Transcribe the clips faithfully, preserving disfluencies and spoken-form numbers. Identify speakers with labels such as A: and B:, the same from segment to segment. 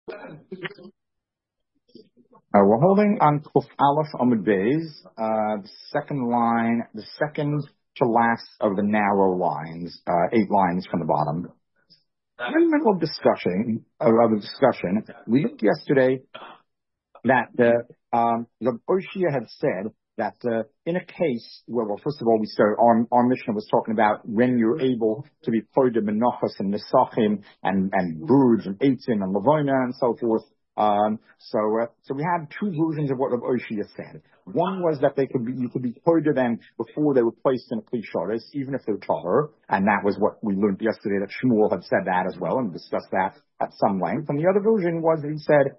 A: Uh, we're holding on Kuf Aleph Amud Beis, uh, the second line, the second to last of the narrow lines, uh, eight lines from the bottom. In the middle of discussion, uh, of the discussion, we looked yesterday that uh, um, the Oshia had said that uh, in a case where, well, first of all, we started, our, our mission was talking about when you're able to be poida menachos and nesachim and and broods and eitzim and lavoina and so forth. Um, so, uh, so we had two versions of what Rav Oshia said. One was that they could be, you could be poida them before they were placed in a klisharis, even if they're taller, and that was what we learned yesterday, that Shmuel had said that as well, and discussed that at some length. And the other version was that he said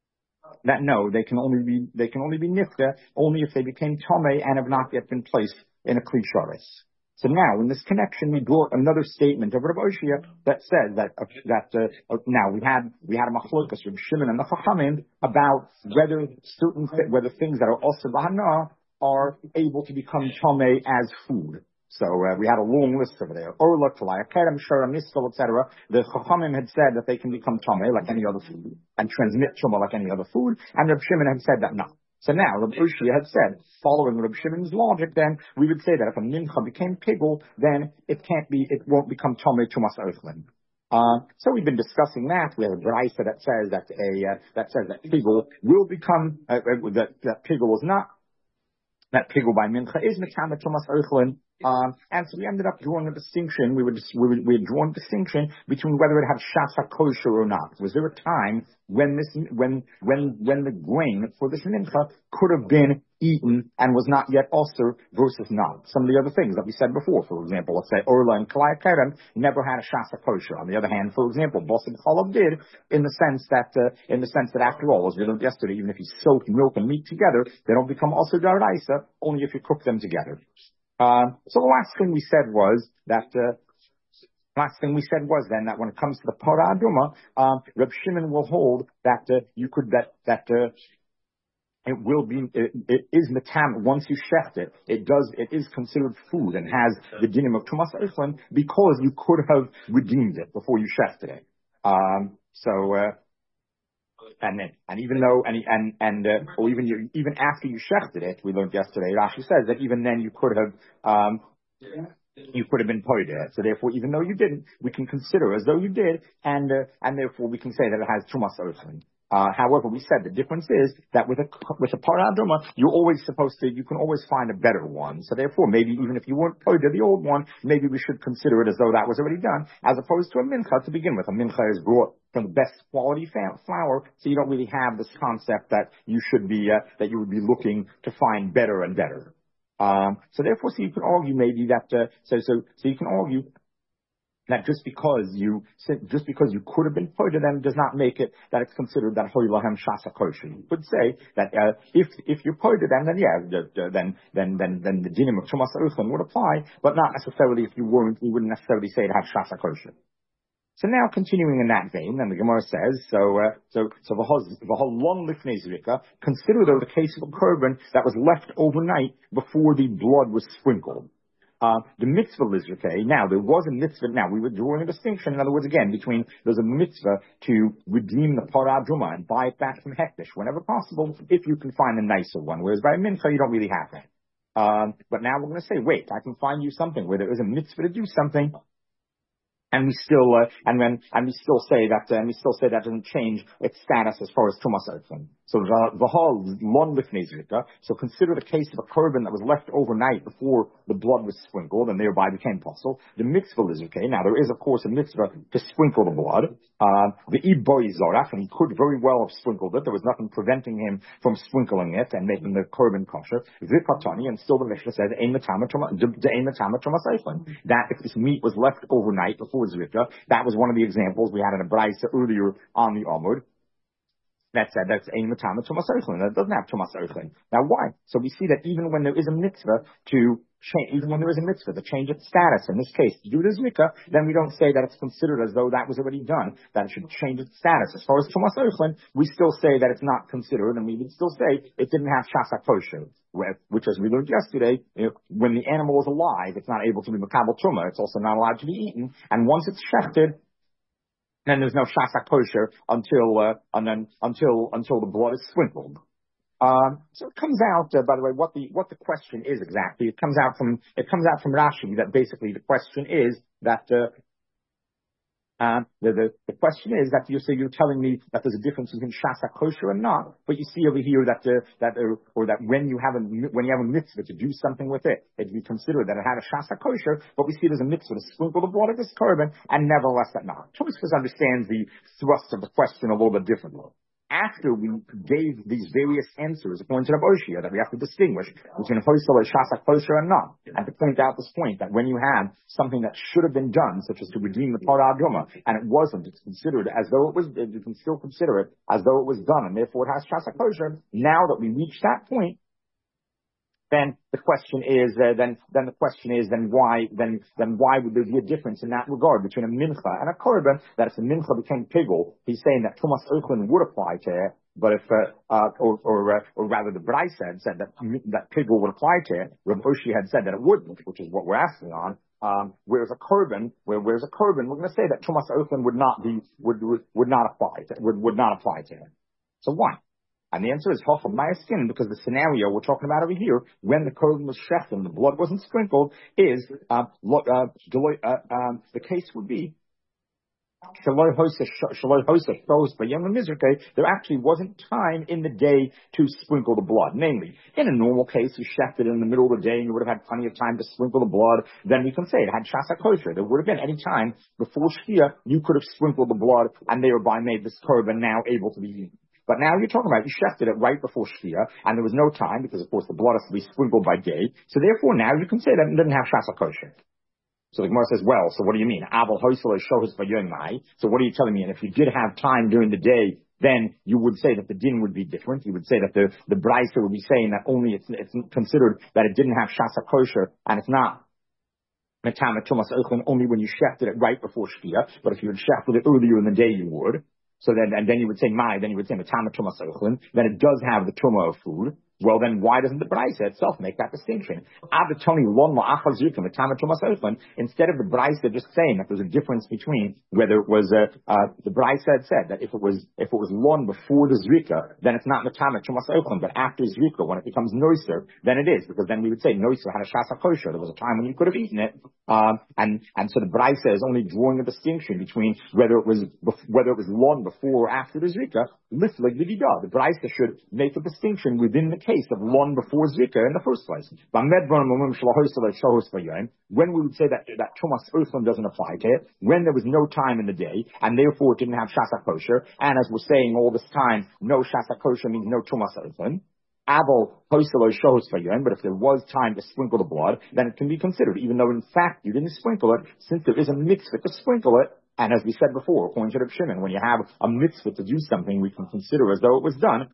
A: that no, they can only be, they can only be nifta only if they became tomei and have not yet been placed in a klisharis. So now, in this connection, we brought another statement of Rav Oshia that says that uh, that uh, now we had we had a machlokas from Shimon and the Chachamim about whether certain th- whether things that are also bahana are able to become tomei as food. So uh, we had a long list over there. Orla, Kalaya, Kerem, Shara, Miskel, et cetera. The Chachamim had said that they can become tomei like any other food and transmit tumah like any other food, and Rav Shimon had said that no. So now, Rav Oshia had said, following Rav Shimon's logic, then we would say that if a mincha became pigul, then it can't be, it won't become tomei tumas eichlin. Uh, so we've been discussing that. We have a brayso that says that a uh, that says that pigul will become uh, uh, that that pigul is not that pigul by mincha is mekama tumas eichlin. Um, and so we ended up drawing a distinction. We would we would, we had drawn a distinction between whether it had shasa kosher or not. Was there a time when this when when when the grain for this mincha could have been eaten and was not yet ulcer versus not? Some of the other things that we said before, for example, let's say orla and kalai kerem never had a shasa kosher. On the other hand, for example, bosin chalav did, in the sense that uh, in the sense that after all, as we learned yesterday, even if you soak milk and meat together, they don't become ulcer daraisa only if you cook them together. Uh, so the last thing we said was that, uh, last thing we said was then that when it comes to the para aduma, um, Reb Shimon will hold that, uh, you could, that, that, uh, it will be, it, it is metam, once you shecht it, it does, it is considered food and has the dinim of tumas eichlin because you could have redeemed it before you shechted it. Um, so, uh, And then, and even though, and and and uh, or even you, even after you shechted it, we learned yesterday. Rashi says that even then you could have, um, you could have been poida. So therefore, even though you didn't, we can consider as though you did, and uh, and therefore we can say that it has tumas eichlin. Uh, however, we said the difference is that with a with a paraduma, you're always supposed to, you can always find a better one. So therefore, maybe even if you weren't poida the old one, maybe we should consider it as though that was already done, as opposed to a mincha to begin with. A mincha is brought from the best quality fa- flour, so you don't really have this concept that you should be uh, that you would be looking to find better and better. Um, so therefore, so you can argue maybe that uh, so so so you can argue that just because you just because you could have been poida them does not make it that it's considered that hoylahem shasa kosher. You could say that uh, if if you poida them, then yeah, the, the, then then then then the dinim of tumas eichlin would apply, but not necessarily if you weren't. We wouldn't necessarily say it had shasa kosher. So now, continuing in that vein, and the Gemara says, so, uh, so, so the whole long lifnei zrika, consider though the case of a korban that was left overnight before the blood was sprinkled. Uh, the mitzvah lizrike, now there was a mitzvah, now we were drawing a distinction, in other words, again, between there's a mitzvah to redeem the parah adruma and buy it back from hektish whenever possible, if you can find a nicer one, whereas by a mincha you don't really have that. Um, but now we're going to say, wait, I can find you something where there is a mitzvah to do something, and we still, uh, and then, and we still say that, uh, and we still say that doesn't change its status as far as tumas eichlin. So the the whole long lifnei zrika. So consider the case of a korban that was left overnight before the blood was sprinkled and thereby became possible. The mitzvah is okay. Now there is of course a mitzvah to sprinkle the blood. Uh, the iboy zarach, and he could very well have sprinkled it. There was nothing preventing him from sprinkling it and making the korban kosher. Vikatani, and still the Mishnah says ein matama tumas eichlin. That if this meat was left overnight before zrika, that was one of the examples we had in a brayso earlier on the Amud. That said, that's ein matama tumas eichlin. That doesn't have tumas eichlin. Now, why? So we see that even when there is a mitzvah to change, even when there is a mitzvah to change its status, in this case, to do the zrika, then we don't say that it's considered as though that was already done, that it should change its status. As far as tumas eichlin, we still say that it's not considered, and we would still say it didn't have shasa kosher, which, as we learned yesterday, you know, when the animal is alive, it's not able to be makabel truma. It's also not allowed to be eaten, and once it's shechted, then there's no shasa kosher until, uh, and then, until, until the blood is sprinkled. Um, so it comes out, uh, by the way, what the, what the question is exactly. It comes out from, it comes out from Rashi that basically the question is that, uh, Uh, the, the, the question is that you say you're telling me that there's a difference between shasa kosher and not, but you see over here that, uh, that, uh, or that when you have a, when you have a mitzvah to do something with it, it we consider that it had a shasa kosher, but we see there's a mitzvah to sprinkle the blood of this korban, and nevertheless that not. Tosfos understands the thrust of the question a little bit differently. After we gave these various answers, according to the Oshia, that we have to distinguish between Hoysel and Shasa kosher and not, and to point out this point that when you have something that should have been done, such as to redeem the Parah Aduma, and it wasn't, it's considered as though it was, you can still consider it as though it was done, and therefore it has Shasa kosher. Now that we reach that point, then the question is, uh, then, then the question is, then why, then, then why would there be a difference in that regard between a mincha and a korban? That if the mincha became pigul, he's saying that Tumas Eichlin would apply to it, but if, uh, uh, or, or, uh, or rather the Bryce had said that, that pigul would apply to it, Rav Oshi had said that it wouldn't, which is what we're asking on. Um, whereas a korban, where, whereas a korban, we're going to say that Tumas Eichlin would not be, would, would, would not apply to, would, would not apply to it. So why? And the answer is half of my skin, because the scenario we're talking about over here, when the korban was shechted and the blood wasn't sprinkled, is uh, uh, uh, um, the case would be there actually wasn't time in the day to sprinkle the blood. Namely, in a normal case, you shechted in the middle of the day and you would have had plenty of time to sprinkle the blood. Then we can say it had shasa kosher. There would have been any time before shkia you could have sprinkled the blood, and thereby made this korban now able to be eaten. But now you're talking about, you shechted it right before Shkia, and there was no time, because of course the blood has to be sprinkled by day. So therefore now you can say that it didn't have shasa kosher. So the Gemara says, well, so what do you mean? Aval hoysel shohus v'yomai. So what are you telling me? And if you did have time during the day, then you would say that the din would be different. You would say that the, the Brisa would be saying that only it's, it's considered that it didn't have shasa kosher, and it's not metama tumas eichlin only when you shechted it right before Shkia. But if you had shechted it earlier in the day, you would. So then, and then you would say mai, then you would say matama tumas eichlin, then it does have the tuma of food. Well, then why doesn't the Brisa itself make that distinction? Instead of the Brisa just saying that there's a difference between whether it was, uh, uh, the Brisa had said that if it was, if it was lon before the Zrika, then it's not Matama Tumas Eichlin, but after Zrika, when it becomes Noiser, then it is, because then we would say Noiser had a Shasa Kosher. There was a time when you could have eaten it, um, and, and so the Brisa is only drawing a distinction between whether it was, whether it was lon before or after the Zrika. The Brisa should make a distinction within the case of lon before Zrika in the first place. When we would say that, that Tumas Eichlin doesn't apply to it, when there was no time in the day, and therefore it didn't have Shasa Kosher, and as we're saying all this time, no Shasa Kosher means no Tumas Eichlin. Abel Hoyselo shows for you, but if there was time to sprinkle the blood, then it can be considered, even though in fact you didn't sprinkle it, since there is a mitzvah to sprinkle it. And as we said before, according to Reb Shimon, when you have a mitzvah to do something, we can consider as though it was done.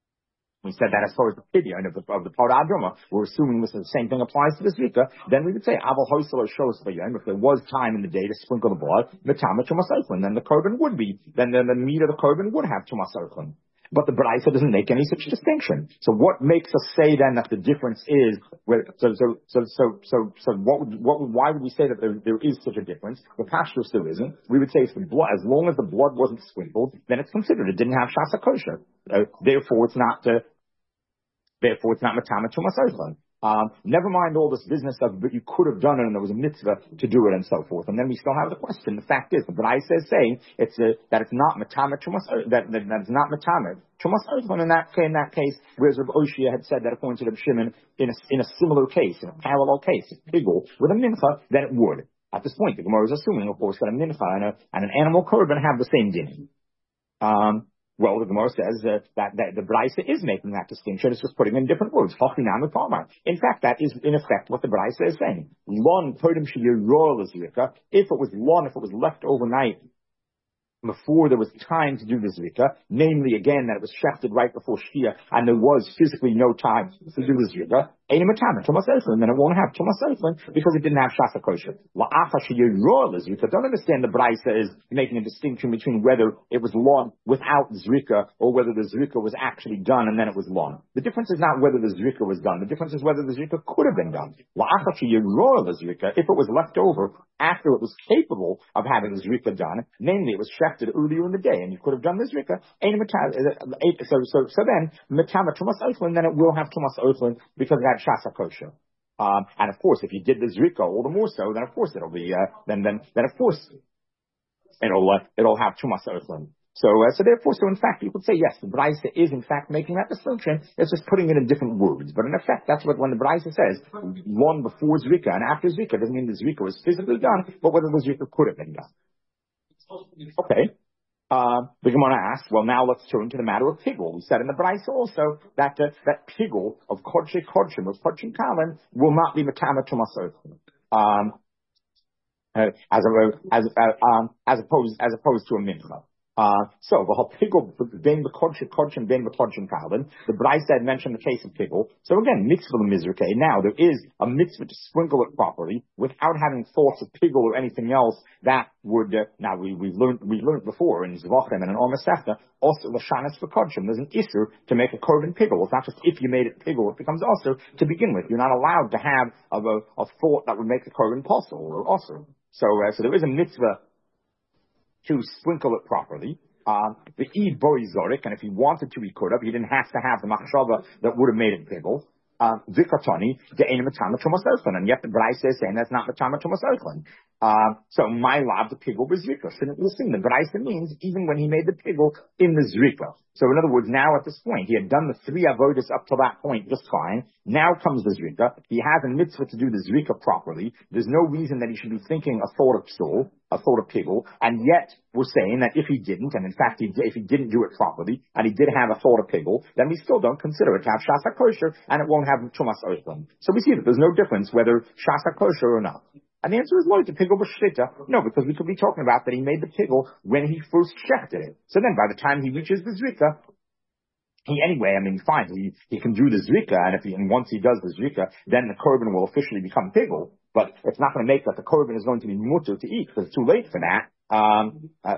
A: We said that as far as the pidyon of the, of the Parah Aduma, we're assuming this is the same thing applies to the Zrika, then we would say, Aval Hoyselo shows for you, if there was time in the day to sprinkle the blood, Matama Tumas Eichlin, then the korban would be, then the, the meat of the korban would have Tumas Eichlin. But the Brisa doesn't make any such distinction. So what makes us say then that the difference is, where, so, so, so, so, so, so what would, what would, why would we say that there, there is such a difference? The Pashtus still isn't. We would say if the blood, as long as the blood wasn't sprinkled, then it's considered it didn't have Shasa Kosher. Uh, therefore it's not, uh, therefore it's not Matama Tumas Eichlin. Um, never mind all this business of, but you could have done it and there was a mitzvah to do it and so forth. And then we still have the question. The fact is, the Brisa is saying it's a, that it's not matama tumas, that, that, that it's not matama tumas eichlin in that, in that case, whereas Reb Oshia had said that according to Reb Shimon, in a, in a similar case, in a parallel case, if pigul with a mincha, then it would. At this point, the Gemara is assuming, of course, that a mincha and, a, and an animal korban have the same din. Um, Well, the Gemara says uh, that, that the Brisa is making that distinction. It's just putting in different words. In fact, that is in effect what the Brisa is saying. Lon kodim sheyirol zrika. If it was lon, if it was left overnight before there was time to do the Zrika, namely again that it was shechted right before Shkia and there was physically no time to do the Zrika, Ein Matama Tumas Eichlin, then it won't have Tumas Eichlin because it didn't have Shasa Kosher. La'acha sheyirol zrika. Don't understand the Brisa is making a distinction between whether it was lon without Zrika or whether the Zrika was actually done and then it was lon. The difference is not whether the Zrika was done. The difference is whether the Zrika could have been done. La'acha sheyirol zrika. If it was left over after it was capable of having the Zrika done, namely it was shechted shechted earlier in the day, and you could have done this zrika. So, so, so then metama tumas oichlin, then it will have tumas oichlin because it had shasa kosher. Um, and of course, if you did the zrika all the more so, then of course it'll be, uh, then, then, then of course it'll, uh, it'll have tumas oichlin. So, uh, so therefore, so in fact, you could say yes, the Braisa is in fact making that distinction. It's just putting it in different words. But in effect, that's what when the Braisa says long before Zrika and after Zrika doesn't mean the Zrika was physically done, but whether the Zrika could have been done. Okay. Uh, the Gemara asks, well, now let's turn to the matter of pigul. We said in the Braisa also that uh, that pigul of kodshe kodshim of kodshim kalin will not be metama tumas oichlin. Um, uh, as a, as uh, um, as opposed as opposed to a mincha. Uh, so, the pigul, being the kodshim, kodshim, being the kodshim kalin, the Braisa had mentioned the case of pigul. So again, mitzvah mizrake. Now, there is a mitzvah to sprinkle it properly without having thoughts of pigul or anything else that would, uh, now we, we've learned, we've learned before in Zvachim and in Or Masechta, also the shanas for kodshim. There's an issur to make a korban pigul. It's not just if you made it pigul, it becomes also to begin with. You're not allowed to have a, a, a thought that would make the korban possible or also. So, uh, so there is a mitzvah to sprinkle it properly. Um, the Eid Bori Zorik, and if he wanted to, he could have. He didn't have to have the machshava that would have made it pigul. Vikatoni, the Eina Matama Tumas Oichlin, and yet the Braisa is saying that's not Matama Tumas Oichlin. Uh, so my lab, the pigul was Zrika. Shouldn't listen. The Braisa means even when he made the pigul in the Zrika. So in other words, now at this point, he had done the three avodas up to that point just fine. Now comes the Zrika. He has a mitzvah to do the Zrika properly. There's no reason that he should be thinking a thought of soul, a thought of pigul, and yet we're saying that if he didn't, and in fact, he, if he didn't do it properly, and he did have a thought of pigul, then we still don't consider it to have shasa kosher, and it won't have tumas oichlin. So we see that there's no difference whether shasa kosher or not. And the answer is no, the pigul b'shrita. No, because we could be talking about that he made the pigul when he first shechted it. So then by the time he reaches the zrika, he anyway, I mean, fine, he, he can do the zrika, and if he, and once he does the zrika, then the korban will officially become pigul. But it's not going to make that the korban is going to be mutter to eat, because it's too late for that. Um, uh,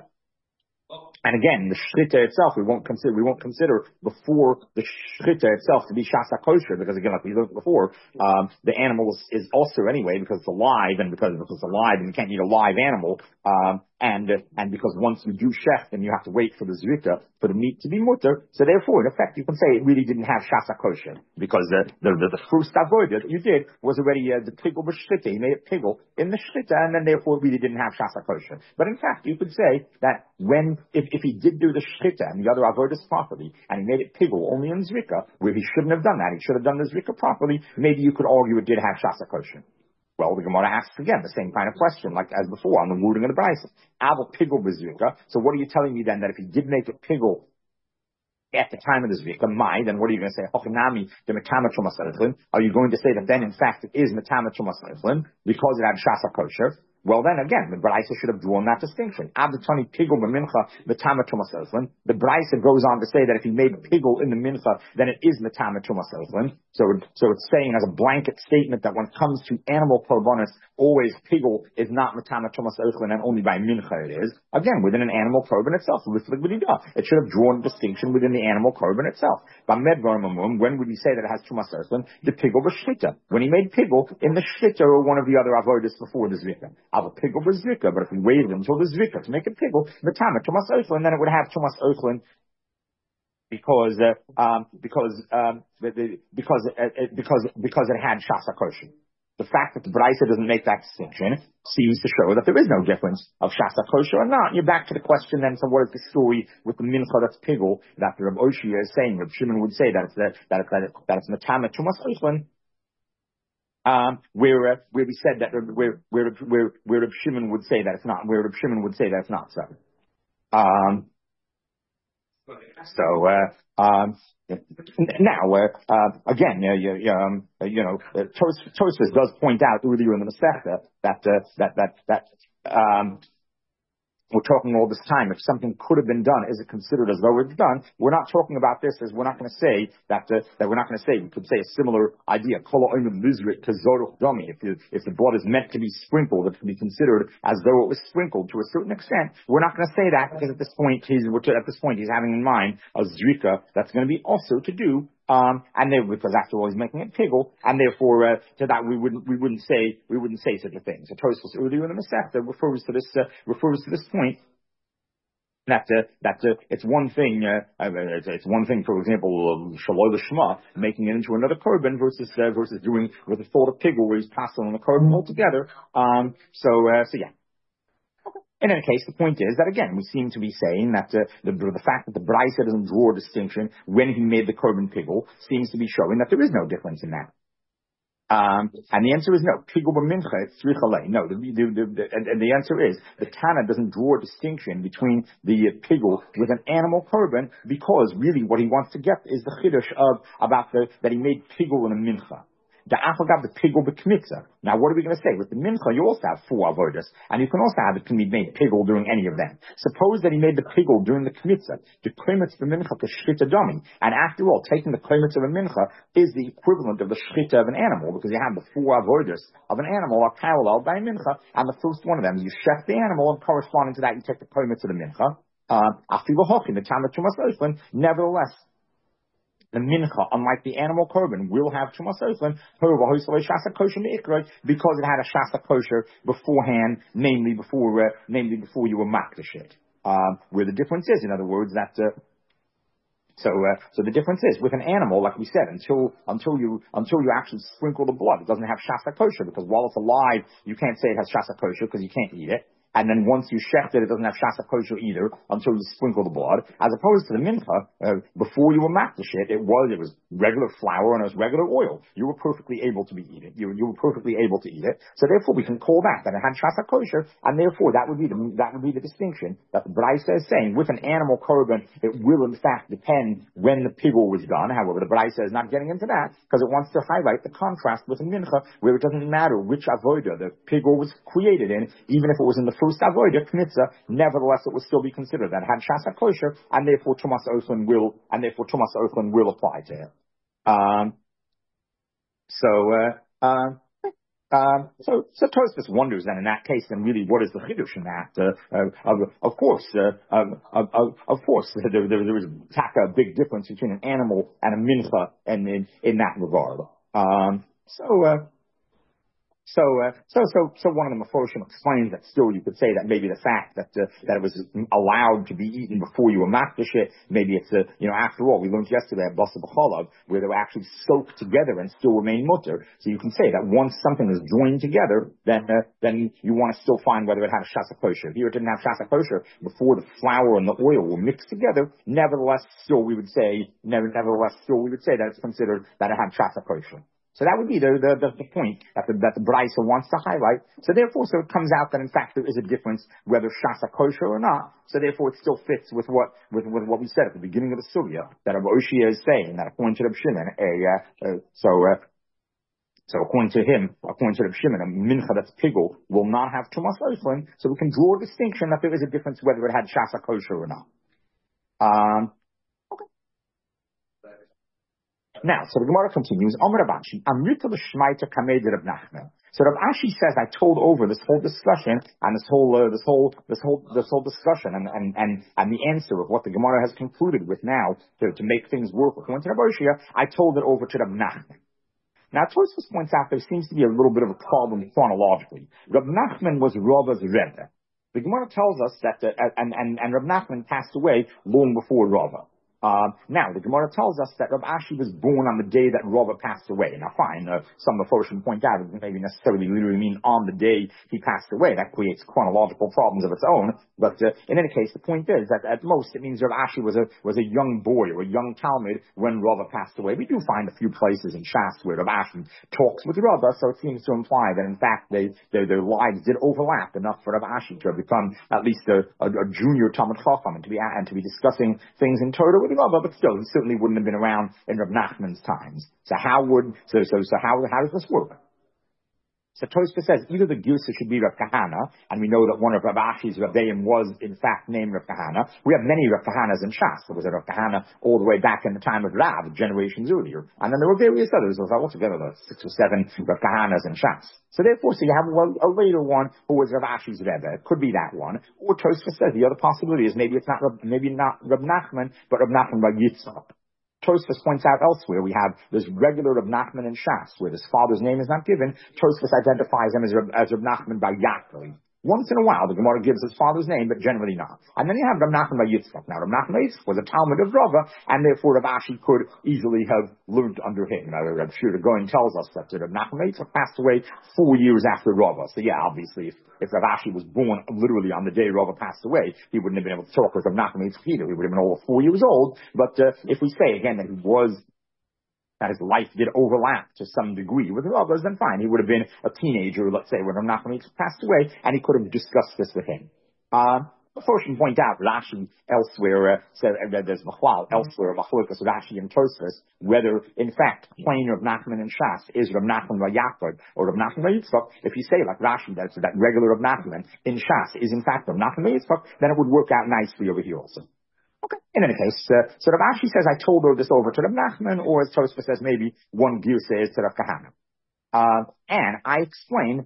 A: And again, the shrita itself, we won't consider, we won't consider before the shrita itself to be shasa kosher, because again, like we looked before, um, the animal is, is also anyway, because it's alive, and because, because it's alive, and you can't eat a live animal, um, and, uh, and because once you do shech, then you have to wait for the zrika, for the meat to be mutter, so therefore, in effect, you can say it really didn't have shasa kosher, because the, the, the, the first avodah that you did was already, uh, the pigul b'shrita, you made it pigul in the shrita, and then therefore it really didn't have shasa kosher. But in fact, you could say that when, if, if he did do the shchita and the other avodas properly, and he made it pigul only in zrika, where he shouldn't have done that, he should have done the zrika properly, maybe you could argue it did have shasa kosher. Well, the Gemara asks again the same kind of question, like as before, on the wording of the Braisa. Aval pigul b'zrika. So what are you telling me then, that if he did make it pigul at the time of the zrika, my, then what are you going to say? Hochinami, the metama tumas oichlin. Are you going to say that then, in fact, it is metama tumas oichlin because it had shasa kosher? Well, then again, the Braisa should have drawn that distinction. Abdutani pigul b'mincha metama tumas oichlin. The Braisa goes on to say that if he made pigul in the mincha, then it is metama tumas oichlin. So, so it's saying as a blanket statement that when it comes to animal korbanos, always pigul is not metama tumas oichlin, and only by mincha it is. Again, within an animal korban itself, it should have drawn a distinction within the animal korban itself. When would we say that it has tumas oichlin? The pigul b'shchita. When he made pigul in the shchita or one of the other avodas before the zrika. Av a pigul b'zrika, but if we waited until the zrika to make it pigul, metama tumas oichlin, then it would have tumas oichlin because uh, um, because um, because uh, because because it had shasa kosher. The fact that the Braisa doesn't make that distinction seems to show that there is no difference of shasa kosher or not. And you're back to the question then, so what is the story with the mincha that's pigul that the Reb Oshia is saying? Reb Shimon would say that it's that that it's that, it, that it's metama tumas oichlin. Um, where uh, where we said that where where where where Reb Shimon would say that it's not, where Reb Shimon would say that it's not so. Um, so uh, um, now uh, uh, again, uh, you, um, uh, you know, uh, Tosfos does point out earlier in the Masechta that uh, that that that um, we're talking all this time, if something could have been done, is it considered as though it's done? We're not talking about this as we're not going to say that, uh, that we're not going to say, we could say a similar idea. If the, if the blood is meant to be sprinkled, it can be considered as though it was sprinkled to a certain extent. We're not going to say that because at this point, he's, at this point, he's having in mind a zrika that's going to be also to do Um, and they, because after all, he's making it pigul, and therefore, uh, to that we wouldn't, we wouldn't say, we wouldn't say such a thing. So Tosfos earlier in the Masechta refers to this, uh, refers to this point. That uh, that uh, it's one thing. Uh, uh, it's, it's one thing, for example, shaloi l'shma, making it into another korban versus uh, versus doing with the thought of pigul where he's passing on the korban altogether. Um, so uh, so yeah. In any case, the point is that again we seem to be saying that uh, the the fact that the Brisa doesn't draw a distinction when he made the korban pigul seems to be showing that there is no difference in that. Um, and the answer is no. Pigul b'mincha, it's tzricha. No, the, the, the, the, and, and the answer is the Tana doesn't draw a distinction between the uh, pigul with an animal korban because really what he wants to get is the chiddush of about the that he made pigul and a mincha. The afagav the pigul b'kmitza. Now, what are we going to say? With the mincha, you also have four avodas, and you can also have it can be made pigul during any of them. Suppose that he made the pigul during the kmitza, the klimitz the mincha to shchita domi, and after all, taking the klimitz of a mincha is the equivalent of the shchita of an animal because you have the four avodas of an animal are paralleled by a mincha, and the first one of them is you shech the animal, and corresponding to that, you take the klimitz of the mincha. Afilu hochi the tamat tumas oiflin. Nevertheless, the mincha, unlike the animal korban, will have tumas oiflin because it had a shasa kosher beforehand, namely before, uh, namely before you were makdash it. Um, where the difference is, in other words, that. Uh, So, uh, so the difference is with an animal, like we said, until until you until you actually sprinkle the blood, it doesn't have shasa kosher because while it's alive, you can't say it has shasa kosher because you can't eat it. And then once you shecht it, it doesn't have shasa kosher either until you sprinkle the blood. As opposed to the mincha, uh, before you were makdash it, it was it was regular flour and it was regular oil. You were perfectly able to be eat it. You you were perfectly able to eat it. So therefore, we can call that that it had shasa kosher, and therefore that would be the that would be the distinction that the Brisa is saying with an animal korban, it will in fact depend when the pigul was done. However, the Brisa is not getting into that because it wants to highlight the contrast with a mincha, where it doesn't matter which avodah the pigul was created in, even if it was in the first avodah kmitza, nevertheless it would still be considered that it had shasa kosher, and therefore tumas oiflin will, and therefore tumas oiflin will apply to it. Um, so, uh, um, Um, so, so Tosfos wonders then in that case, then really what is the chiddush in that? Uh, uh, of, of course, uh, um, of, of, of course, there, there, there is a big difference between an animal and a mincha, and in, in that regard. Um, so, uh, So, uh, so, so, so one of the Meforshim explains that still you could say that maybe the fact that, uh, that it was allowed to be eaten before you were makdash it, maybe it's, uh, you know, after all, we learned yesterday at Basa B'chalav, where they were actually soaked together and still remain mutter. So you can say that once something is joined together, then, uh, then you want to still find whether it had a shasa kosher. Here it didn't have shasa kosher before the flour and the oil were mixed together. Nevertheless, still we would say, nevertheless, still we would say that it's considered that it had shasa kosher. So that would be the, the, the, the point that the, that the Brisa wants to highlight. So therefore, so it comes out that in fact there is a difference whether shasa kosher or not. So therefore it still fits with what, with, with what we said at the beginning of the sugya, that Rav Oshia is saying that according to Rav Shimon, a, uh, uh, so, uh, so according to him, according to Rav Shimon, a mincha that's pigul will not have tumas oiflin. So we can draw a distinction that there is a difference whether it had shasa kosher or not. Um, Now, so the Gemara continues, Amar Rav Ashi, Amrita l'shmaita kamei de Rav Nachman. So Rav Ashi says, I told over this whole discussion and this whole, uh, this whole, this whole, this whole discussion and, and, and, and the answer of what the Gemara has concluded with now to, to make things work according to Rav Oshia, I told it over to Rav Nachman. Now, Tosfos points out there seems to be a little bit of a problem chronologically. Rav Nachman was Rava's Rebbe. The Gemara tells us that, uh, and, and, and Rav Nachman passed away long before Rava. Uh, now, the Gemara tells us that Rav Ashi was born on the day that Rava passed away. Now, fine, uh, some of the Meforshim point out it doesn't maybe necessarily literally mean on the day he passed away. That creates chronological problems of its own. But uh, in any case, the point is that at most it means Rav Ashi was a was a young boy or a young Talmud when Rava passed away. We do find a few places in Shas where Rav Ashi talks with Rava, so it seems to imply that in fact they, they, their lives did overlap enough for Rav Ashi to have become at least a, a, a junior Talmud Chacham and to be and to be discussing things in Torah with Rava, but still, he certainly wouldn't have been around in Rav Nachman's times. So how would, so, so, so how, how does this work? So Tosfos says either the Girsa should be Rav Kahana, and we know that one of Rav Ashi's Rebbeim was in fact named Rav Kahana. We have many Rav Kahanas in Shas. There was a Rav Kahana all the way back in the time of Rav, generations earlier. And then there were various others. There was altogether like six or seven Rav Kahanas in Shas. So therefore, so you have a, a later one who was Rav Ashi's Rebbe. It could be that one. Or Tosfos says the other possibility is maybe it's not Rav, maybe not Rav Nachman, but Rav Nachman by Yitzchak. Tosfos points out elsewhere, we have this regular Rav Nachman in Shas, where his father's name is not given. Tosfos identifies him as Rav, as Rav Nachman by Yaakov. Once in a while, the Gemara gives his father's name, but generally not. And then you have Rav Nachman bar Yitzchak. Now, Rav Nachman bar Yitzchak was a Talmud of Rava, and therefore Rav Ashi could easily have learned under him. Now, Rav Shira Goin tells us that Rav Nachman bar Yitzchak passed away four years after Rava. So yeah, obviously, if, if Rav Ashi was born literally on the day Rava passed away, he wouldn't have been able to talk with Rav Nachman bar Yitzchak either. He would have been over four years old. But uh, if we say again that he was that his life did overlap to some degree with Rava's, then fine. He would have been a teenager, let's say, when Rav Nachman passed away, and he could have discussed this with him. Uh, before I should point out, Rashi elsewhere uh, said uh, there's Machlal elsewhere, Machlokas Rashi and Tosfos, whether in fact plain Rav Nachman and Shas is Rav Nachman bar Yaakov or Rav Nachman bar Yitzchak. If you say like Rashi, that's that regular Rav Nachman in Shas is in fact Rav Nachman bar Yitzchak, then it would work out nicely over here also. Okay. In any case, uh, so Rav Ashi says, I told her this over to Rav Nachman, or as Tosfos says, maybe one gear says to Rav Kahana. Uh, and I explain,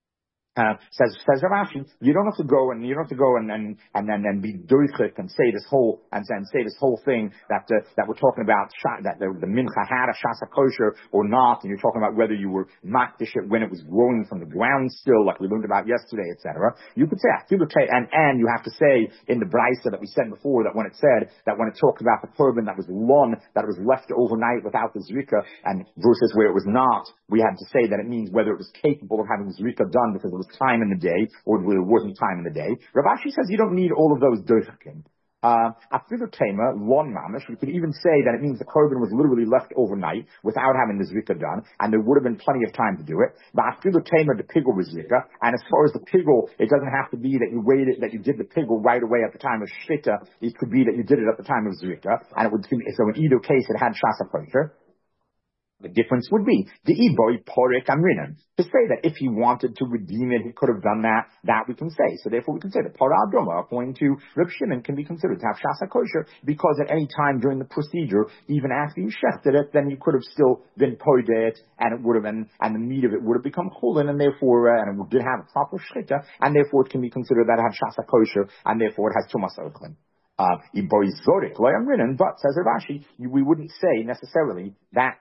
A: uh, says, says Rav Ashi, you don't have to go and, you don't have to go and, and, and then, and be doichik and say this whole, and then say this whole thing that, uh, that we're talking about, that the, the mincha had a shasa kosher or not, and you're talking about whether you were makdish it when it was growing from the ground still, like we learned about yesterday, et cetera. You could say, and, and you have to say in the brisa that we said before, that when it said, that when it talked about the korban that was lon, that it was left overnight without the zrika, and versus where it was not, we had to say that it means whether it was capable of having zrika done because it was time in the day, or there wasn't time in the day. Rav Ashi says you don't need all of those doichakim. Uh, Afilu tema, lon mamish, we could even say that it means the korban was literally left overnight without having the zrika done, and there would have been plenty of time to do it. But Afilu tema, the pigel was zrika, and as far as the pigel, it doesn't have to be that you waited, that you did the pigel right away at the time of shita. It could be that you did it at the time of zrika, and it would, so in either case it had shasa kosher. The difference would be the iboy porek amrinan. To say that if he wanted to redeem it, he could have done that. That we can say. So therefore, we can say that paradoma, according to Reb Shimon, can be considered to have shasa kosher because at any time during the procedure, even after you shechted it, then you could have still been poide it, and it would have been, and the meat of it would have become chulin, and therefore, uh, and it did have a proper shchita, and therefore it can be considered that it had shasa kosher, and therefore it has tumas ochlin. Uh, iboy zorik lo amrinan, but says Rav Ashi, we wouldn't say necessarily that.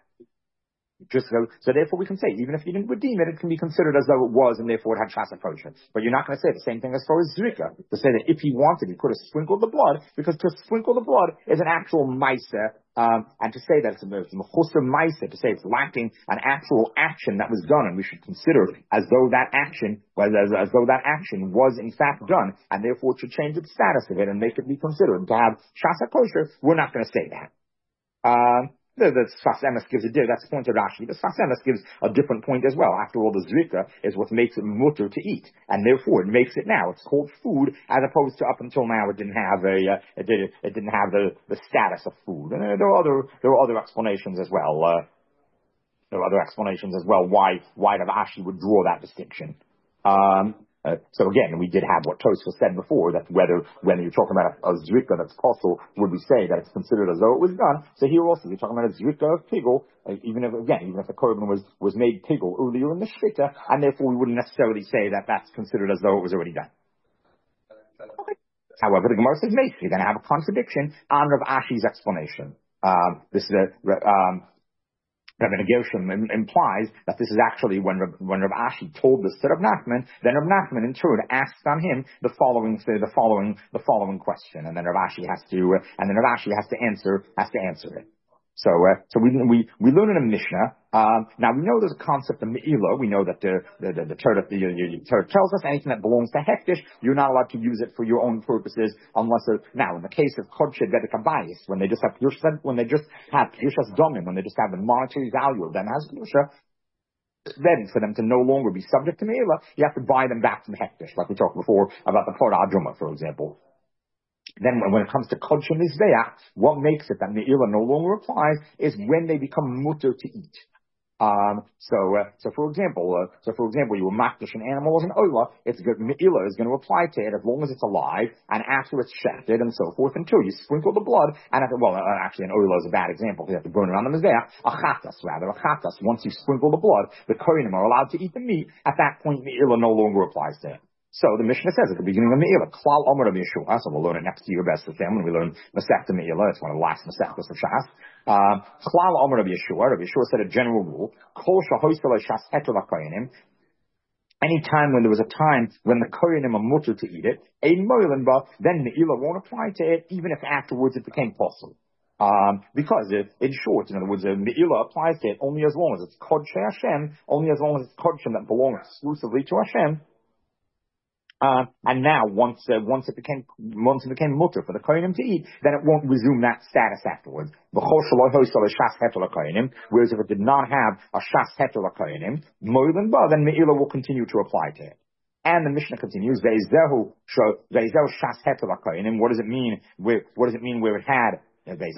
A: Just so, so therefore we can say, even if you didn't redeem it, it can be considered as though it was, and therefore it had shasa kosher. But you're not going to say the same thing as far as zrika, to say that if he wanted, he could have sprinkled the blood, because to sprinkle the blood is an actual ma'aseh, um, and to say that it's a mechusa ma'aseh, to say it's lacking an actual action that was done, and we should consider as though that action, well, as, as though that action was in fact done, and therefore it should change the status of it and make it be considered to have shasa kosher. We're not going to say that. Um, The, the Sfas Emes gives a different, that's the point of Rashi. The Sfas Emes gives a different point as well. After all, the zrika is what makes it mutter to eat. And therefore, it makes it now. It's called food, as opposed to up until now, it didn't have a, uh, it, did, it didn't have the, the status of food. And uh, there are other, there are other explanations as well. Uh, there are other explanations as well why, why Rav Ashi would draw that distinction. Um, Uh, so again, we did have what Tosfos said before, that whether, when you're talking about a, a zrika that's possible, would we say that it's considered as though it was done? So here also, you're talking about a zrika of pigel, uh, even if, again, even if the korban was, was made pigel earlier in the shita, and therefore we wouldn't necessarily say that that's considered as though it was already done. Okay. However, the Gemara says, Mace, you're going to have a contradiction on Rav Ashi's explanation. Um, this is a, um, Rabbi Gershom implies that this is actually when Rav, when Rav Ashi told this to Rav Nachman, then Rav Nachman in turn asked on him the following the following the following question, and then Rav Ashi has to uh, and then Rav Ashi has to answer has to answer it. So, uh, so we we we learn in a Mishnah. Um, now we know there's a concept of me'ilah. We know that the the the, the Torah the, the, the Torah tells us anything that belongs to hektish, you're not allowed to use it for your own purposes unless. It, now, in the case of kodshe vedek abayis, when they just have when they just have pirushas domim, when they just have the monetary value of them as pirusha, then for them to no longer be subject to me'ilah, you have to buy them back from hektish, like we talked before about the Torah Adruma, for example. Then when it comes to Kodesh Mizbeach, what makes it that Me'ilah no longer applies is when they become mutter to eat. Um, so, uh, so for example, uh, so for example, you will makdish an animal as an oila, it's good, Me'ilah is going to apply to it as long as it's alive, and after it's shechted and so forth, until you sprinkle the blood, and after, well, uh, actually an oila is a bad example, you have to burn it on the Mizbeach, a chatas rather, a chatas, once you sprinkle the blood, the kohenim are allowed to eat the meat, at that point Me'ilah no longer applies to it. So the Mishnah says at the beginning of Me'ilah, Klal Omer of Yeshua, so we'll learn it next year best with them when we learn Masechta Me'ilah, it's one of the last Masechtas of Shas. Uh, Klal Omer of Yeshua, Rav Yeshua said a general rule, Kol Shahoisel Shas Etel HaKoyanim, Any time when there was a time when the kohenim are mutter to eat it, a moilin ba, then the ila won't apply to it, even if afterwards it became possible. Um, because it, in short, in other words, the ila applies to it only as long as it's kodshe Hashem, only as long as it's kodshem that belongs exclusively to Hashem. Uh, and now, once uh, once it became once it became mutter for the kohenim to eat, then it won't resume that status afterwards. Whereas if it did not have a shas heter kohenim, moilin ba, then meila will continue to apply to it. And the Mishnah continues, ve'ezehu shas heter kohenim. What does it mean? Where, what does it mean where it had? I should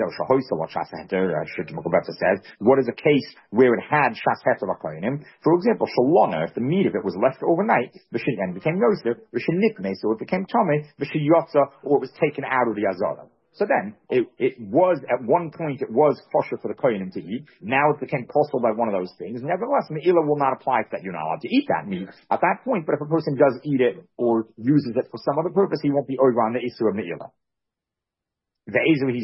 A: says, what is a case where it had shas heter kohenim? For example, shalona, if the meat of it was left overnight, and became yosef, so it became tomei, or it was taken out of the azara. So then, it, it was, at one point, it was kosher for the kohenim to eat. Now it became possible by one of those things. Nevertheless, me'ila will not apply to that. You're not allowed to eat that meat at that point, but if a person does eat it or uses it for some other purpose, he won't be over on the issue of me'ila. What is an,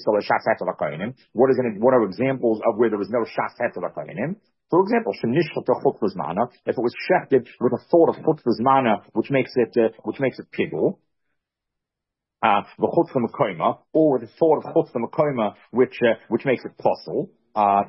A: what are examples of where there was no shas heter kohenim? For example, if it was shechted with a thought of chutz which makes it, uh, which makes it pigul, uh, or with the thought of chutz l'makoma, which, uh, which makes it possible. Uh,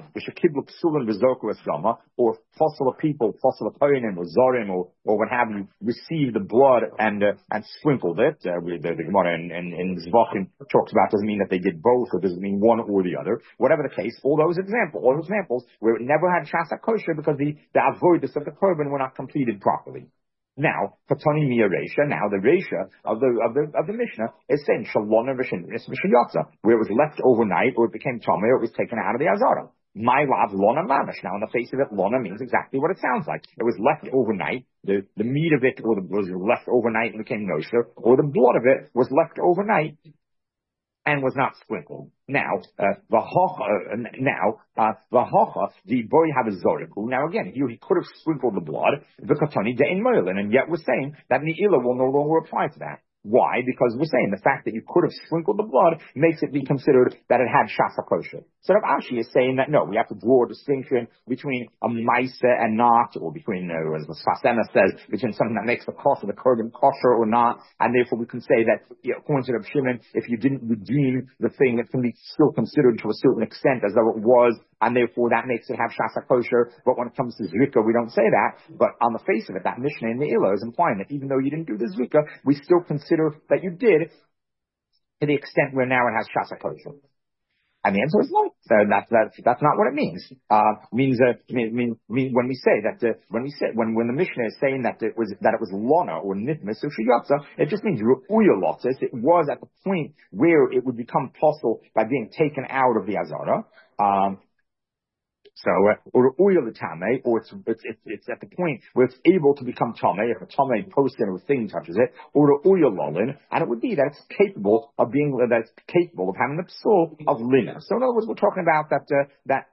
A: or fossil people, fossil kohenim, or zorim, or, or what have you, received the blood and, uh, and sprinkled it. Uh, the, the Gemara in, in, in Zvachim talks about, doesn't mean that they did both, or doesn't mean one or the other. Whatever the case, all those examples, all those examples where it never had shas kosher because the, the avoidance of the korban were not completed properly. Now, Patoni Mia Reisha, now the Reisha of the, of the, of the Mishnah is saying, Shalona Vishinis Mishayotza, where it was left overnight, or it became Tomei, or it was taken out of the Azara. My lav Lona Mamish. Now, in the face of it, Lona means exactly what it sounds like. It was left overnight, the, the meat of it, or the, was left overnight and became Nosher, or the blood of it was left overnight and was not sprinkled. Now, uh, uh, now, uh, the boy have a zoriku. Now again, he, he could have sprinkled the blood, the katani de'in moilin, and yet we're saying that Ne'ilah will no longer apply to that. Why? Because we're saying the fact that you could have sprinkled the blood makes it be considered that it had shasa kosher. So Rav Ashi is saying that no, we have to draw a distinction between a maisa and not, or between, uh, as the Sfasema says, between something that makes the cost of the korban kosher or not, and therefore we can say that, you know, according to Rav Shimon, if you didn't redeem the thing, it can be still considered to a certain extent as though it was, and therefore that makes it have shasa kosher. But when it comes to zrika, we don't say that. But on the face of it, that Mishnah in Ne'ilah is implying that even though you didn't do the zrika, we still consider that you did to the extent where now it has shasa kosher. And the answer is no. So that's that's that's not what it means. Uh, means uh, mean, mean, mean when we say that uh, when we say when when the Mishnah is saying that it was that it was lona or nitmis or shiyatza, it just means ru'uya lotzes. It was at the point where it would become possible by being taken out of the azara. Um, So, uh, or oil the tame, or it's, it's, it's, it's at the point where it's able to become tame, if a tame person or thing touches it, or the oil lolin, and it would be that it's capable of being, that it's capable of having the psul of lina. So in other words, we're talking about that, uh, that,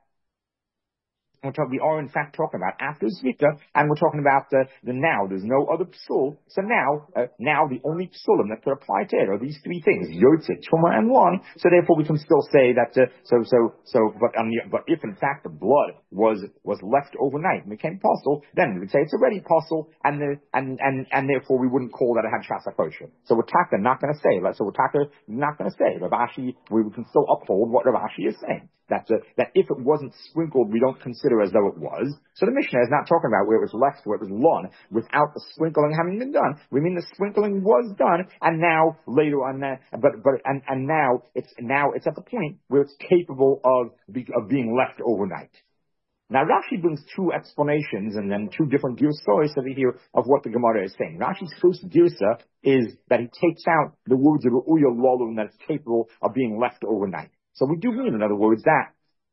A: We're talking, we are in fact talking about after Zrika, and we're talking about the, the now. There's no other psul. So now, uh, now the only psulim that could apply to it are these three things: Yotze, Tuma, and Lon. So therefore, we can still say that. Uh, so so so. But um, but if in fact the blood was was left overnight and became possible, then we would say it's already possible, and the and and and therefore we wouldn't call that it had shasa kosher. So we're taka not going to say. So we're taka not going to say. Rav Ashi, we can still uphold what Rav Ashi is saying. That uh, that if it wasn't sprinkled, we don't consider as though it was. So the Mishnah is not talking about where it was left, where it was lon, without the sprinkling having been done. We mean the sprinkling was done, and now later on, uh, but but and and now it's now it's at the point where it's capable of be, of being left overnight. Now Rashi brings two explanations and then two different girsas over here of what the Gemara is saying. Rashi's first girsa is that he takes out the words of Uya Lolum, that it's capable of being left overnight. So we do mean, in other words, that.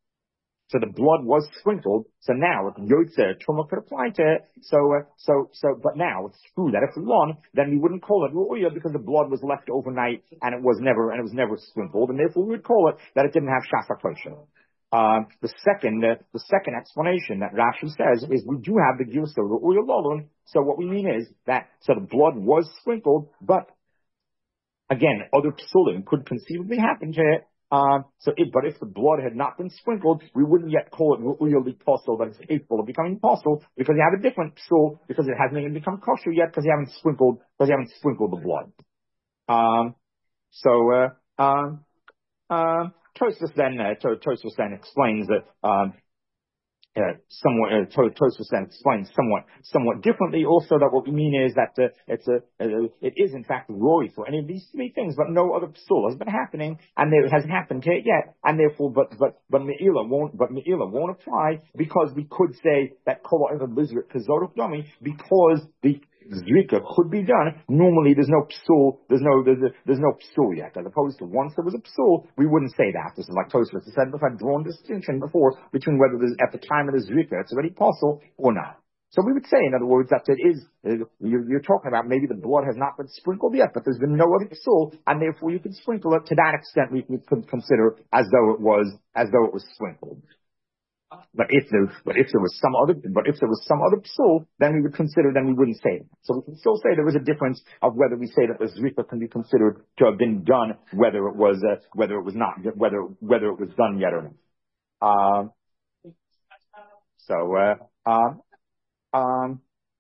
A: So the blood was sprinkled. So now, if Yotze, Truma could apply to it. So, uh, so, so, but now it's true that if it's Lon, then we wouldn't call it Ru'uya because the blood was left overnight and it was never, and it was never sprinkled, and therefore we would call it that it didn't have Shasa Kosher. Um, the second, uh, the second explanation that Rashi says is we do have the Gilsa Ru'uya Lolun. So what we mean is that, so the blood was sprinkled, but again, other psulim could conceivably happen to it. Um, so if, but if the blood had not been sprinkled, we wouldn't yet call it ru'uyali posel, that it's capable of becoming posel, because you have a different psul, because it hasn't even become kosher yet, because you haven't sprinkled, because you haven't sprinkled the blood. Um, so, uh, um, um, Tosfos then, uh, Tosfos then explains that, um, Uh, somewhat, uh, Tosfos then explains somewhat, somewhat differently. Also, that what we mean is that uh, it's a, uh, it is in fact roy for any of these three things, but no other psul has been happening, and there hasn't happened to it yet, and therefore, but but but meila won't, but meila won't apply, because we could say that kol ha'omer lizrit kazoruk dami, because the Zrika could be done. Normally, there's no psul, there's no, there's, a, there's no psul yet, as opposed to once there was a psul, we wouldn't say that. This is like Tosfos said, if I've drawn distinction before between whether there's, at the time of the Zrika, it's already possible or not. So we would say, in other words, that it is, uh, you're, you're talking about maybe the blood has not been sprinkled yet, but there's been no other psul, and therefore you can sprinkle it. To that extent, we could consider as though it was, as though it was sprinkled. But if there, but if there was some other, but if there was some other psul, then we would consider, then we wouldn't say it. So we can still say there is a difference of whether we say that the zrika can be considered to have been done, whether it was, uh, whether it was not, whether, whether it was done yet or not. Um, so, uh, um, um,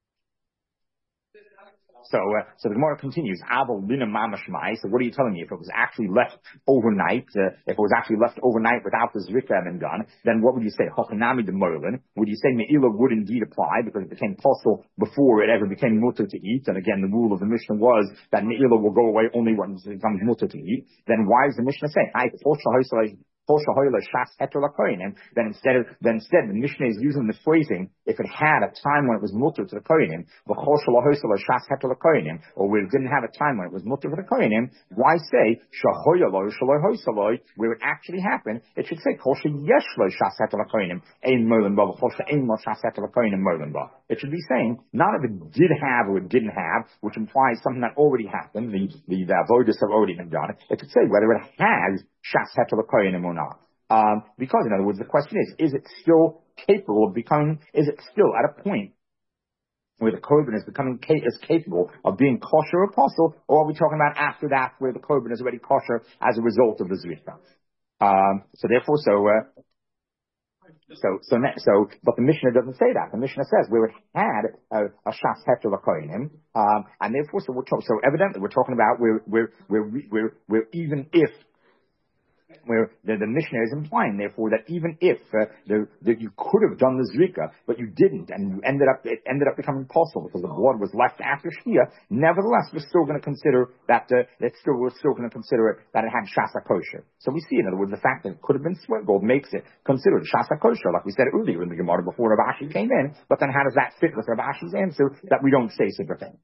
A: So, uh, so the Gemara continues. Aval lina mamashmai. So, what are you telling me? If it was actually left overnight, uh, if it was actually left overnight without the zrika having gone, then what would you say? Hochanami de merlin. Would you say meila would indeed apply because it became possible before it ever became mutter to eat? And again, the rule of the Mishnah was that meila will go away only when it becomes mutter to eat. Then why is the Mishnah saying? Then instead of, then instead the Mishnah is using the phrasing, if it had a time when it was mutter to the kohenim, or we didn't have a time when it was mutter for the kohenim, why say where it actually happened? It should say it should be saying not if it did have or it didn't have, which implies something that already happened, the the, the avodas have already been done. It should say whether it has shas heter l'kohenim or not. Um, because in other words, the question is: is it still capable of becoming? Is it still at a point where the korban is becoming is capable of being kosher or apostle, or are we talking about after that, where the korban is already kosher as a result of the zrika? Um, so therefore, so. Uh, So, so, so, but the Mishnah doesn't say that. The Mishnah says where it had a, a shas heter l'kohenim, um, and therefore, so we're talking, so evidently we're talking about where, where, where, where, where even if, where the, the Mishnah is implying, therefore, that even if uh, the, that you could have done the zrika, but you didn't, and you ended up it ended up becoming possible because the blood was left after shkia. Nevertheless, we're still going to consider that uh, that still we're still going to consider it that it had shasa kosher. So we see, in other words, the fact that it could have been sprinkled makes it considered shasa kosher, like we said earlier in the Gemara before Rav Ashi came in. But then, how does that fit with Rav Ashi's answer that we don't say such a thing?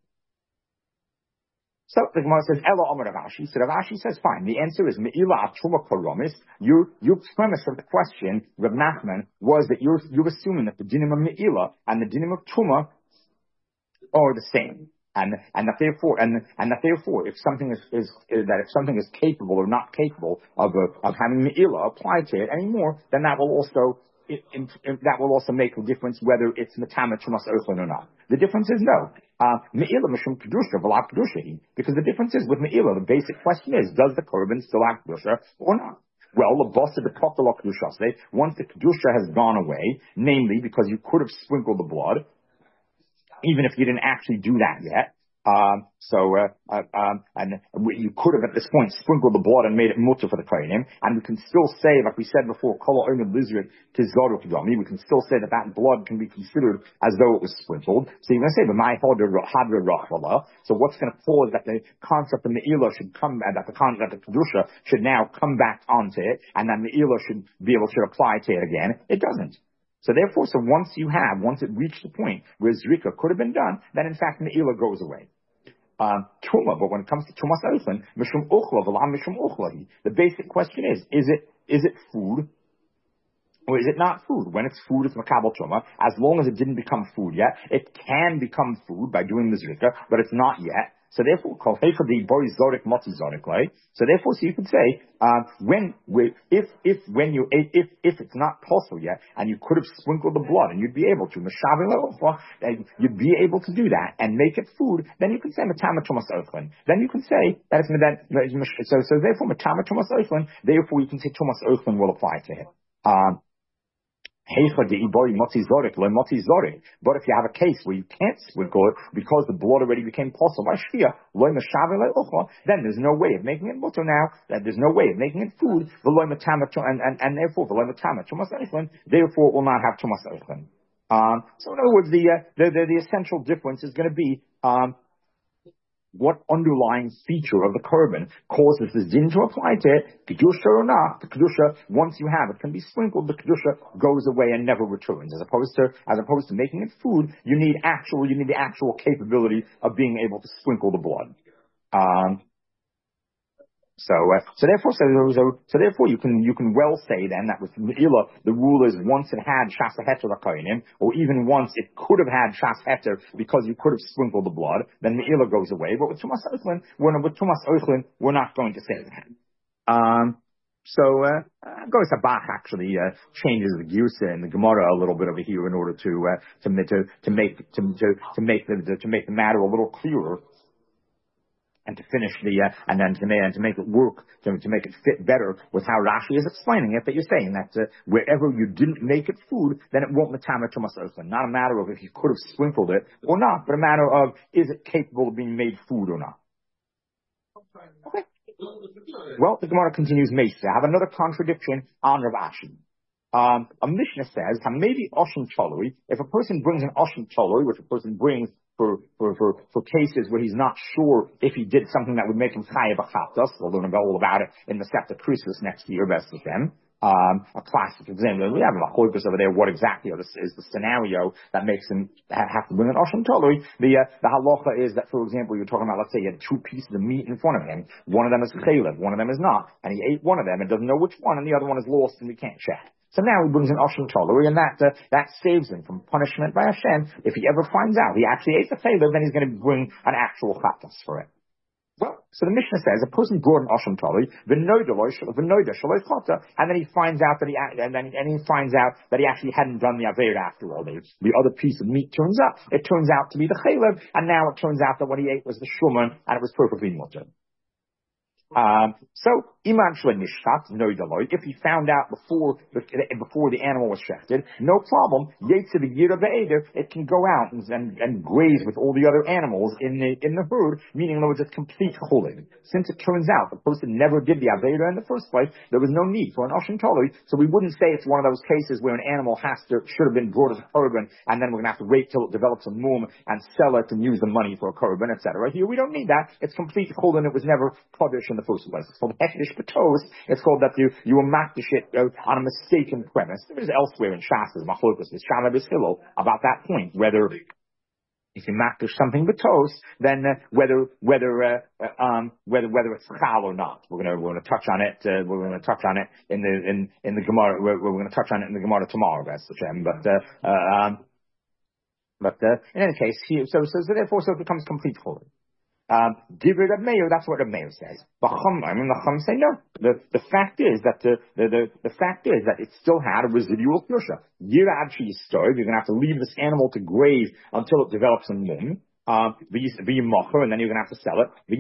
A: So the Gemara says, Ella Omer Rav Ashi. So Rav Ashi says, fine. The answer is Me'ila Atuma Koromis. Your, your premise of the question, Rav Nachman, was that you're, you're assuming that the dinim of Me'ila and the dinim of Tuma are the same. And, and that therefore, and, and that therefore, if something is, is, is, that if something is capable or not capable of, a, of having Me'ila applied to it anymore, then that will also, It, it, it, that will also make a difference whether it's metama chumas oichlin or not. The difference is no. Me'ila mishum kedusha v'la kedusha, because the difference is with me'ila, the basic question is, does the korban still have kedusha or not? Well, the boss of the kotala kedusha say, once the kedusha has gone away, namely because you could have sprinkled the blood, even if you didn't actually do that yet. Um, so, uh, uh, um, and we, you could have at this point sprinkled the blood and made it mutter for the kohenim, and we can still say, like we said before, kol ha'omer lizrit kizoruk dami, we can still say that that blood can be considered as though it was sprinkled. So you're going to say, but my hadra hadra rachvala. So what's going to cause that the concept of me'ila should come, and that the concept of kedusha should now come back onto it, and that me'ila should be able to apply to it again? It doesn't. So therefore, so once you have, once it reached the point where zrika could have been done, then in fact me'ila goes away. Um, Tuma, but when it comes to Tumas Oichlin, Mishum Uchla, V'lam Mishum Uchla, the basic question is, is it, is it food, or is it not food? When it's food, it's Makabal Tuma. As long as it didn't become food yet, it can become food by doing the zrika, but it's not yet. So therefore, kol heicha the boy zorik moti zorik, right? So therefore, so you could say, uh, when, if, if, when you ate, if, if it's not possible yet, and you could have sprinkled the blood, and you'd be able to, and you'd be able to do that, and make it food, then you can say, matama tumas oichlin. Then you can say, that it's, that, so, so therefore, matama tumas oichlin, therefore you can say tumas oichlin will apply to him. Um, But if you have a case where you can't sprinkle it because the blood already became possible, then there's no way of making it mutter now, that there's no way of making it food, and, and, and therefore, therefore it will not have tumas oichlin. Um, so in other words, the, uh, the, the, the essential difference is going to be, um, what underlying feature of the korban causes the din to apply to it, kedusha or not. The kedusha, once you have it, can be sprinkled. The kedusha goes away and never returns. As opposed to, as opposed to making it food, you need actual, you need the actual capability of being able to sprinkle the blood. Um, So, uh, so therefore, so, so, so therefore, you can you can well say then that with Me'ilah, the rule is once it had Shas Heter L'Kohanim, or even once it could have had Shas Heter because you could have sprinkled the blood, then Me'ilah goes away. But with Tumas Oichlin, we're with Tumas Oichlin, we're not going to say that. Um, so, uh, Goes Habach actually uh, changes the Geusa in the Gemara a little bit over here in order to uh, to to to make to to to make the to make the matter a little clearer. And to finish the, uh, and then to make, and to make it work, to, to make it fit better with how Rashi is explaining it, that you're saying that uh, wherever you didn't make it food, then it won't matama tumas oichlin. Not a matter of if you could have sprinkled it or not, but a matter of is it capable of being made food or not. Okay. Well, the Gemara continues, Mesa. I have another contradiction on Rav Ashi. Um, a Mishnah says, maybe Oshin Choloi, if a person brings an Oshin Choloi, which a person brings for, for, for, for cases where he's not sure if he did something that would make him chayav achatos, we'll learn all about it in the Sefer Christmas next year, best of them. Um, a classic example. We have a choices over there. What exactly is, is the scenario that makes him have to bring an Oshin Toloi? The, uh, the halacha is that, for example, you're talking about, let's say you had two pieces of meat in front of him. One of them is chaylev, one of them is not. And he ate one of them and doesn't know which one, and the other one is lost and we can't check. So now he brings an Oshin Toloi, and that, uh, that saves him from punishment by Hashem. If he ever finds out he actually ate the chaylev, then he's going to bring an actual chatas for it. Well, so the Mishnah says a person brought an Oshin Toloi, and then he finds out that he, and then and he finds out that he actually hadn't done the Aveir after all. The, the other piece of meat turns up, it turns out to be the chaylev, and now it turns out that what he ate was the shuman, and it was perfectly mutter. Um, so, Iman Shlen Nishchat, no Deloy, if he found out before, before the animal was shechted, no problem, Yetze the Yira Be'eder, it can go out and, and, and graze with all the other animals in the, in the herd, meaning in other words, it's complete chulin. Since it turns out the person never did the Aveda in the first place, there was no need for an Oshin Toloi, so we wouldn't say it's one of those cases where an animal has to, should have been brought as a korban, and then we're gonna have to wait till it develops a mum and sell it and use the money for a korban, et cetera. Here we don't need that. It's complete chulin. It was never kodesh in the first place. It's called hektish betos. It's called that you you were makdish it uh, on a mistaken premise. There is elsewhere in Shas's Machlokas with Shama Bishilo about that point, whether if you makdish something betos, then uh, whether whether uh, uh, um whether whether it's chal or not. We're gonna we're gonna touch on it. Uh, we're gonna touch on it in the in in the Gemara. We're, we're gonna touch on it in the Gemara tomorrow, Best Hashem. But uh, uh, um, but uh, in any case, he, so so so therefore, so it becomes complete chulin. Um, Divrei Reb Meir, that's what Reb Meir says. But Chum, I mean, the Chum say no. The, the fact is that the, the, the, the fact is that it still had a residual kedusha. Yira ad she'yistorv, you're going to have to leave this animal to graze until it develops a mum. Um, and then you're going to have to sell it. And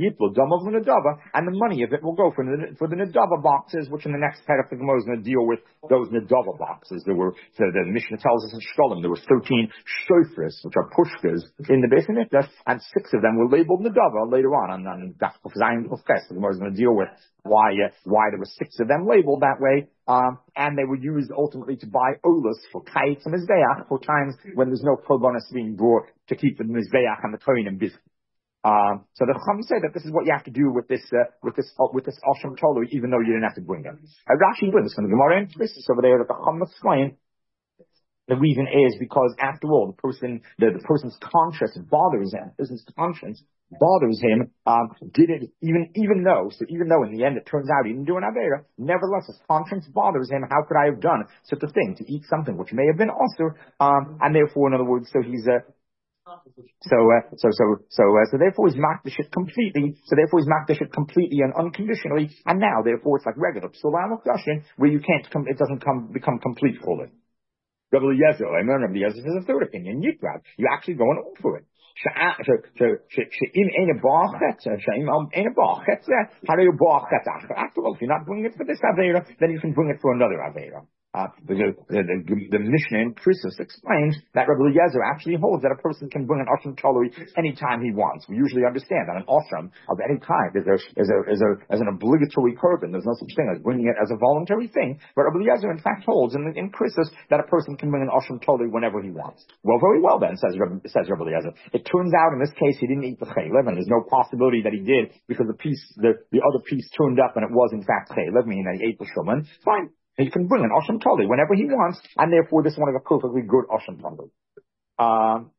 A: the money of it will go for the, for the Nadava boxes, which in the next parak the Gemara is going to deal with those Nadava boxes. There were, so the Mishnah tells us in Shkolim, there were thirteen shofras, which are pushkas, in the Beis Hamikdash, and six of them were labeled Nadava later on. And that's Zayin Ufes, the Gemara is going to deal with why, uh, why there were six of them labeled that way. Um, and they were used ultimately to buy olas for kites and mizbeach for times when there's no korbanos being brought to keep the mizbeach and the kohenim busy. Um, so the Chum say that this is what you have to do with this, uh, with this, uh, with this Oshem Tolu, even though you didn't have to bring it. Uh, Rashi brings from the Gemara, this is over there that the Chum explain. The reason is because, after all, the person, the, the person's conscience bothers him. The person's conscience bothers him. Um, did it even even though? So even though in the end it turns out he didn't do an avera, nevertheless his conscience bothers him. How could I have done such a thing to eat something which may have been also? Um, and therefore, in other words, so he's a. Uh, So, uh, so, so, so, uh, so therefore he's makdish it completely, so therefore he's makdish it completely and unconditionally, and now therefore it's like regular psulam of dashin, where you can't come, it doesn't come, become complete fully. Rabbi Eliezer, I remember Rabbi Eliezer has a third opinion, Yitrad, you actually go and offer it. She'im ain't a ba'achet, she'im ain't a ba'achet, how do you ba'achet after all? If you're not doing it for this Aveira, then you can bring it for another Aveira. Uh, the, the, the, the Mishnah in Krisus explains that Rabbi Eliezer actually holds that a person can bring an Ashram Tolui anytime he wants. We usually understand that an Ashram of any kind is, a, is, a, is, a, is an obligatory korban. There's no such thing as bringing it as a voluntary thing. But Rabbi Eliezer in fact holds in, in Krisus that a person can bring an Ashram Tolui whenever he wants. Well, very well then, says, says Rabbi Eliezer. It turns out in this case he didn't eat the chaylev, and there's no possibility that he did because the piece, the, the other piece turned up and it was in fact chaylev, meaning that he ate the shuman. Fine. He can bring an Asham Tali whenever he wants, and therefore this one is a perfectly good Asham Tali. Um,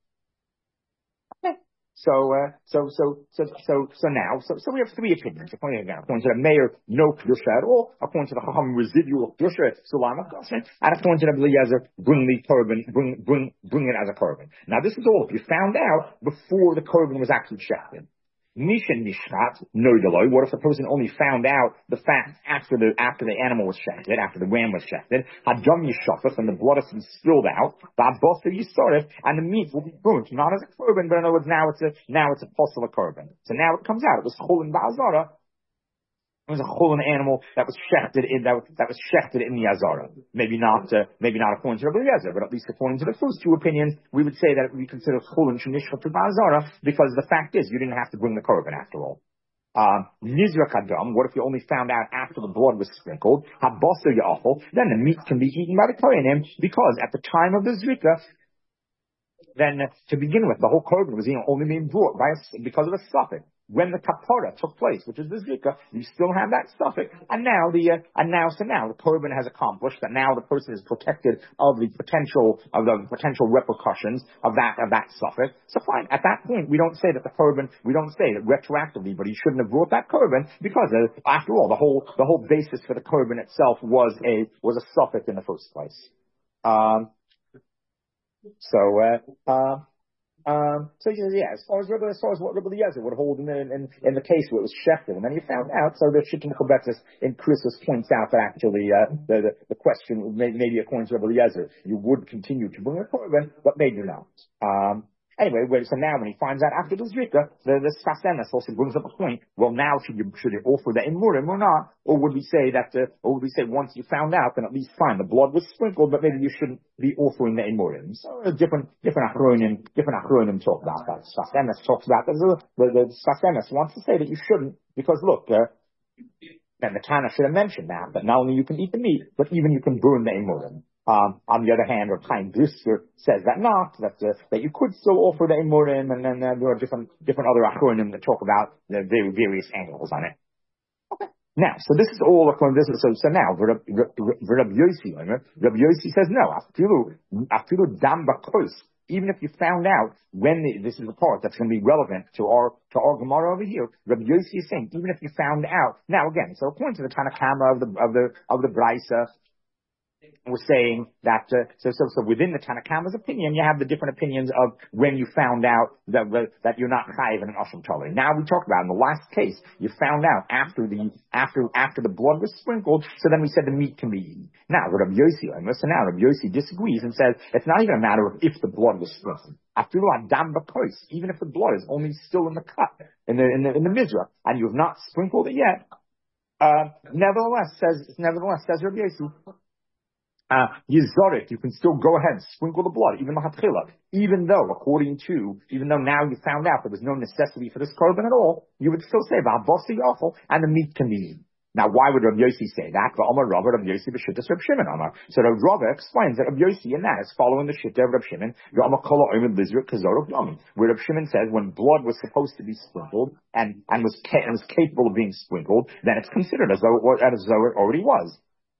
A: so, uh, so, so, so, so, so now, so, so we have three opinions. According again, according to the mayor, no kedusha at all. According to the Chacham, residual kedusha, sulam of kashin, and according to the Eliezer, bring the korban, bring, bring, bring it as a korban. Now this is all if you found out before the korban was actually shechted. Nisha nishchat noidaloi. What if the person only found out the fact after the after the animal was shechted, after the ram was shechted? Hadam yishafas, and the blood has been spilled out. Ba'bosa yisarif, and the meat will be burnt, not as a korban, but in other words, now it's a now it's a possible korban. So now it comes out. It was chol in ba'azara. It was a chol animal that was shechted in that was, that was shechted in the azara. Maybe not, uh, maybe not according to Rabbi Eliezer, but at least according to the first two opinions, we would say that we consider chol shenishcha to azara because the fact is you didn't have to bring the korban after all. Um, nizrak adam. What if you only found out after the blood was sprinkled? Habasa yachol. Then the meat can be eaten by the kohanim because at the time of the zrika, then uh, to begin with, the whole korban was you know, only being brought by a, because of a suffix. When the kapara took place, which is the zika, you still have that suffix, and now the uh, and now so now the korban has accomplished that. Now the person is protected of the potential of the potential repercussions of that of that suffix. So fine, at that point we don't say that the korban we don't say that retroactively, but he shouldn't have brought that korban because uh, after all the whole the whole basis for the korban itself was a was a suffix in the first place. Um, so. Uh, uh, Um, so he says, yeah, as far as Rabbi, as far as what Rabbi Eliezer would hold in the, in, in the case where it was shechted, and then you found out, so the Shittim Chobetzis in Krisus points out that actually, uh, the, the, the question, may, maybe according to Rabbi Eliezer, you would continue to bring a korban, but maybe not. Um, Anyway, so now when he finds out after the Zrika, the, the Sasenas also brings up a point, well now should you, should you offer the Imurim or not? Or would we say that, uh, or would we say once you found out, then at least fine, the blood was sprinkled, but maybe you shouldn't be offering the Imurim. So uh, different, different Achronim, different Achronim talk about that. Sasenas talks about that. The, the, the Sasenas wants to say that you shouldn't, because look, uh, and the Tana should have mentioned that, that not only you can eat the meat, but even you can burn the Imurim. Um, on the other hand, Rav Chaim Brisker says that not, that, uh, that you could still offer the Imurim, and then uh, there are different, different other Achronim that talk about the very various angles on it. Okay. Now, so this is all according to this, so, so now, Rabbi Yossi, Rabbi Yossi says no, afilu, afilu dam bakos, even if you found out when the, this is the part that's going to be relevant to our, to our Gemara over here, Rabbi Yossi is saying, even if you found out, now again, so according to the Tanakama of the, of the, of the Brisa, was saying that, uh, so, so, so within the Tanakama's opinion, you have the different opinions of when you found out that, uh, that you're not chayiv in an Asham Tali. Now we talked about in the last case, you found out after the, after, after the blood was sprinkled, so then we said the meat can be eaten. Now, Rabbi Yossi, so now Rabbi Yossi disagrees and says, it's not even a matter of if the blood was sprinkled. After Adam Bakois, even if the blood is only still in the cup, in the, in the, in the Mizrah, and you have not sprinkled it yet, uh, nevertheless, says, nevertheless, says Rabbi Yossi, Uh, Yizorit, you can still go ahead and sprinkle the blood, even Mahatchila, even though, according to, even though now you found out there was no necessity for this korban at all, you would still say, V'abasi yachol, and the meat can be eaten. Now, why would Rabbi Yossi say that? V'amar Rabbi Rabbi Yossi b'shittas Rabbi Shimon Amar. So the Rabbi explains that Rabbi Yossi in that is following the shitta of Rabbi Shimon, V'amar kol ha'omer lizrik kazor yami, where Rabbi Shimon says when blood was supposed to be sprinkled and, and was, ca- and was capable of being sprinkled, then it's considered as though it was, as though it already was.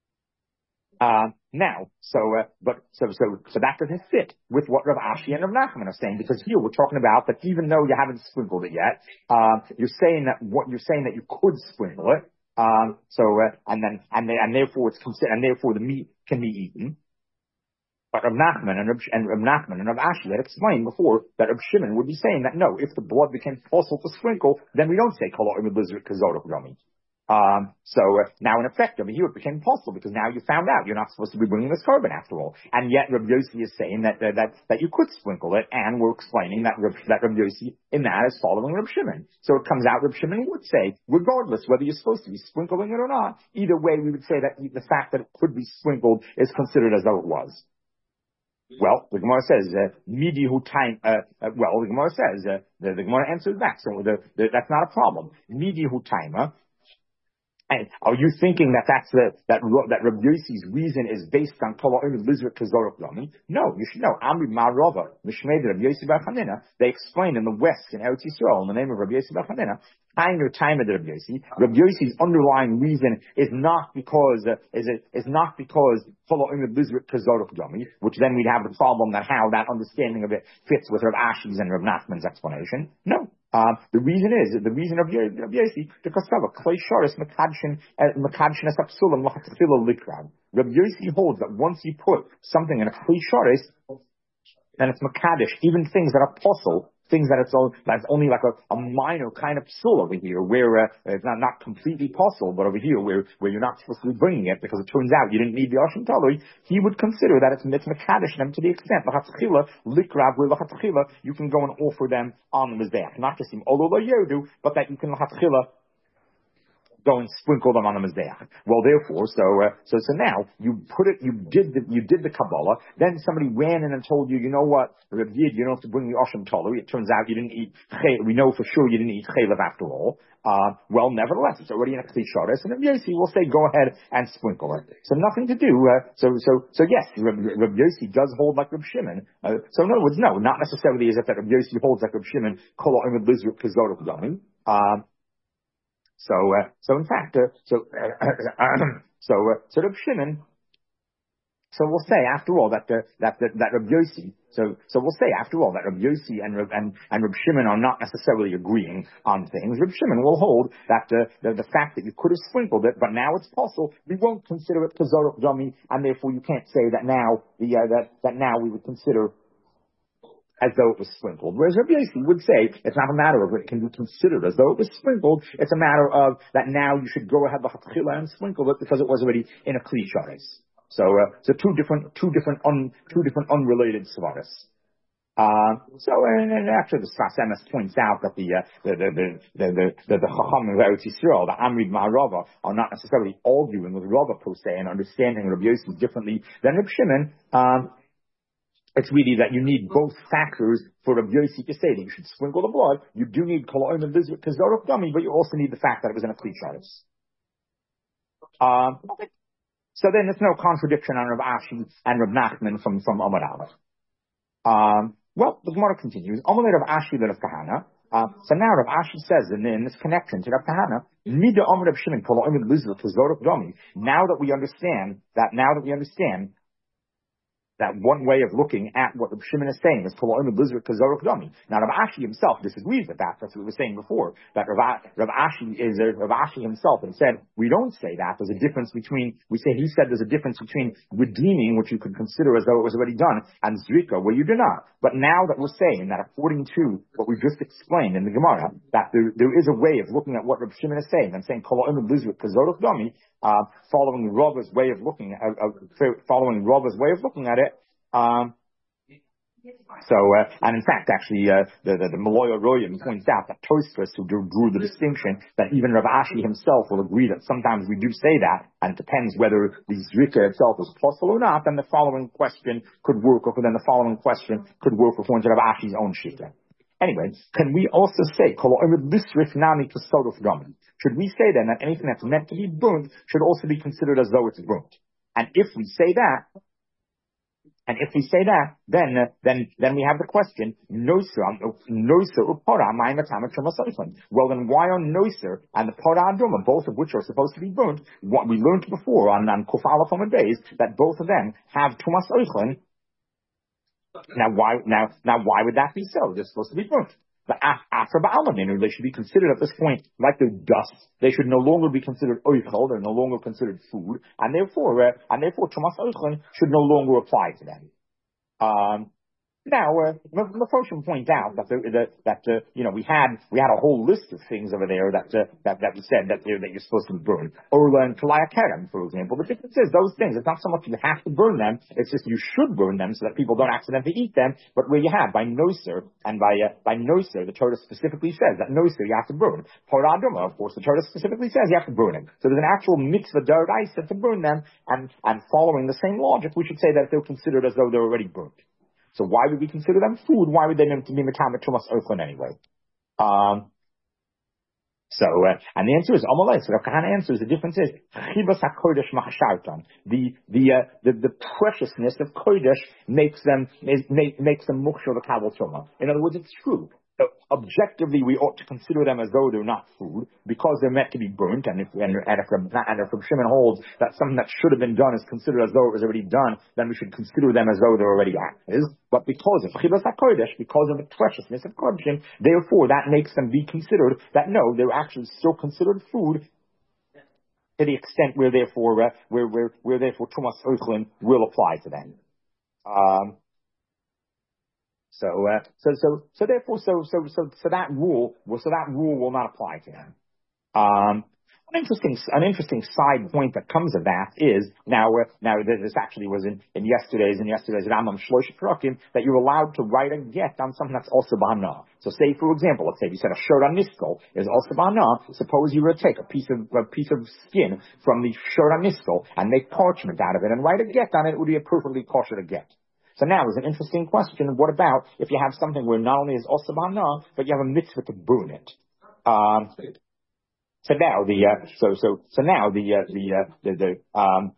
A: Uh, now, so, uh, but, so, so, so that doesn't fit with what Rav Ashi and Rav Nachman are saying, because here we're talking about that even though you haven't sprinkled it yet, uh, you're saying that what, you're saying that you could sprinkle it, um, so, uh, and then, and, they, and therefore it's considered, and therefore the meat can be eaten. But Rav Nachman and Rav, and Rav Nachman and Rav Ashi had explained before that Rav Shimon would be saying that no, if the blood became possible to sprinkle, then we don't say kol ha'omer lizrik kazorok yomi. Um, so uh, now in effect over here it became possible because now you found out you're not supposed to be bringing this carbon after all. And yet Rav Yossi is saying that, uh, that, that you could sprinkle it, and we're explaining that Rav, that Rav Yossi in that is following Rav Shimon. So it comes out Rav Shimon would say, regardless whether you're supposed to be sprinkling it or not, either way we would say that the fact that it could be sprinkled is considered as though it was. Well, the Gemara says, uh, midi hu time, uh, uh, well, the Gemara says, uh, the, the Gemara answers that, so the, the, that's not a problem. Midi hu timer. And are you thinking that that's the, that, that Rabbi Yossi's reason is based on Kol ha'omer lizrik kazorok yomi? No, you should know. Amri Ma'arava, Mishmei Rabbi Yossi bar Chanina, they explain in the West, in Eretz Yisrael, in the name of Rabbi Yossi bar Chanina, time or time of the Rabbi Yossi. Rabbi Yossi's underlying reason is not because, uh, is it, is not because Kol ha'omer lizrik kazorok yomi, which then we'd have the problem that how that understanding of it fits with Rav Ashi's and Rav Nachman's explanation. No. Um, the reason is, the reason of Rabbi Yossi, the Kostava, Klei Sharis, Mekadshin, Mekadshin es Apsulam, Lachatchila Likrab. Rabbi Yossi holds that once you put something in a Klei Sharis, then it's Mekadish, even things that are possible, things that it's all, that's only like a, a minor kind of psul over here, where uh, it's not, not completely possible, but over here, where, where you're not supposed to be bringing it, because it turns out you didn't need the Ashim Talui, he would consider that it's mitzvah kaddish them to the extent, l'chatchila, likrav, where l'chatchila, you can go and offer them on the mizbeach. Not just in olo lo yodu, but that you can l'chatchila go and sprinkle them on the mizbeach. Well, therefore, so uh, so so now you put it, you did the you did the Kabbalah. Then somebody ran in and told you, you know what, Reb Yid, you don't have to bring the Osham Tolu. It turns out you didn't eat. We know for sure you didn't eat chaylev after all. Uh, well, nevertheless, it's already in a kli sharis, and Reb Yossi will say, go ahead and sprinkle it. So nothing to do. Uh, so so so yes, Reb, Reb Yossi does hold like Reb Shimon. Uh, so in other words, no, not necessarily as if that Reb Yossi holds like Reb Shimon. Kol ha'omer lizrik kazorok yomi. So, uh, so in fact, uh, so, uh, so, uh, so Reb Shimon, so we'll say after all that, uh, that, that, that Reb Yossi, so, so we'll say after all that Reb Yossi and Reb, and, and Reb Shimon are not necessarily agreeing on things. Reb Shimon will hold that, uh, the, the fact that you could have sprinkled it, but now it's possible, we won't consider it kazorok yomi, and therefore you can't say that now, the, uh, that, that now we would consider as though it was sprinkled. Whereas Rabbi Yossi would say it's not a matter of it can be considered as though it was sprinkled. It's a matter of that now you should go ahead l'chatchila and sprinkle it because it was already in a kli sharis. So, uh, so two different, two different, un, two different unrelated svaras. Uh, so, and, and actually the Sfas Emes points out that the, uh, the, the, the, the, the, the, the Chacham of Eretz Yisrael, the Amrid Ma'arava, are not necessarily arguing with Rava per se and understanding Rabbi Yossi differently than Reb Shimon. Um, It's really that you need both factors for Rabbi Yossi to say that you should sprinkle the blood. You do need kol ha'omer lizrik kazorok yomi, but you also need the fact that it was in a kli sharis. Um, so then there's no contradiction on Rav Ashi and Rav Nachman from from Amar Aleph. Um, well, the Gemara continues. Amar Rav Ashi Rav Kahana. Uh, so now Rav Ashi says in, in this connection to Rav Kahana, Mida Amar Rav Shimon kol ha'omer lizrik kazorok yomi. Now that we understand that, now that we understand. That one way of looking at what Rav Shimon is saying is Kol ha'omer lizrik kazorok yomi. Now Rav Ashi himself disagrees with that. That's what we were saying before. That Rav, Rav Ashi is uh, Rav Ashi himself and said we don't say that. There's a difference between we say he said there's a difference between redeeming, which you could consider as though it was already done, and zrika, where you do not. But now that we're saying that according to what we just explained in the Gemara, that there, there is a way of looking at what Rav Shimon is saying and saying Kol ha'omer lizrik kazorok yomi. Uh, following Rava's way of looking at, uh, following Rava's way of looking at it. Um, so, uh, and in fact, actually, uh, the, the, the Maloya Royim points out that Tosfos, who drew, drew the distinction, that even Rav Ashi himself will agree that sometimes we do say that, and it depends whether the Zrika itself is possible or not, then the following question could work, or then the following question could work according to Rav Ashi's own Shita. Anyway, can we also say, Kol ha'omer lizrik nami kazorok yomi? Should we say then that anything that's meant to be burnt should also be considered as though it's burnt? And if we say that, and if we say that, then uh, then then we have the question: Noser, Noser upora ma'im atama trumasoifin. Well, then why are Noser and the Pora Aduma, both of which are supposed to be burnt? What we learned before on on Kuf Aleph Amud Beis, that both of them have trumasoifin. Now why now now why would that be so? They're supposed to be burnt. But after Ba'alamin, they should be considered at this point like they're dust. They should no longer be considered oichel. They're no longer considered food, and therefore, uh, and therefore, Tumas Oichlin should no longer apply to them. Um, Now, uh, Mephoshim point out that the, the, that uh, you know we had we had a whole list of things over there that uh, that that we said that uh, that you're supposed to burn. Orla and Kalaya Kerem, for example. The difference is those things. It's not so much you have to burn them. It's just you should burn them so that people don't accidentally eat them. But where you have by Noser and by uh, by Noser, the Torah specifically says that Noser you have to burn. Paraduma, of course, the Torah specifically says you have to burn it. So there's an actual mitzvah d'oraisa to burn them, and and following the same logic, we should say that they're considered as though they're already burnt. So why would we consider them food? Why would they be mekame tumas oichlin anyway? Um, so, uh, and the answer is, Amalei, so the Kahana answers, the difference is, chibas ha-kodesh machshartan. The, the, uh, the, the preciousness of kodesh makes them, make, makes them mukshal the kabel tuma. In other words, it's true. So objectively, we ought to consider them as though they're not food because they're meant to be burnt. And if and, and if and if Shimon holds that something that should have been done is considered as though it was already done, then we should consider them as though they're already active. But because of chibas hakodesh, because of the preciousness of kodeshim, therefore that makes them be considered that no, they're actually still considered food to the extent where therefore uh, where where where therefore tumas oichlin will apply to them. Um, So, uh, so, so, so therefore, so, so, so, so that rule, well, so that rule will not apply to him. Um, an interesting, an interesting side point that comes of that is now, uh, now this actually was in, in yesterday's, in yesterday's Rambam Shlosh Prakim that you're allowed to write a get on something that's also b'hana. So say, for example, let's say you said a shirt on niskol is also b'hana. Suppose you were to take a piece of, a piece of skin from the shirt on niskol and make parchment out of it and write a get on it, it would be a perfectly kosher to get. So now there's an interesting question. What about if you have something where not only is also b'hana, but you have a mitzvah to burn it? Um, so now the uh, so so so now the uh, the uh, the, the um,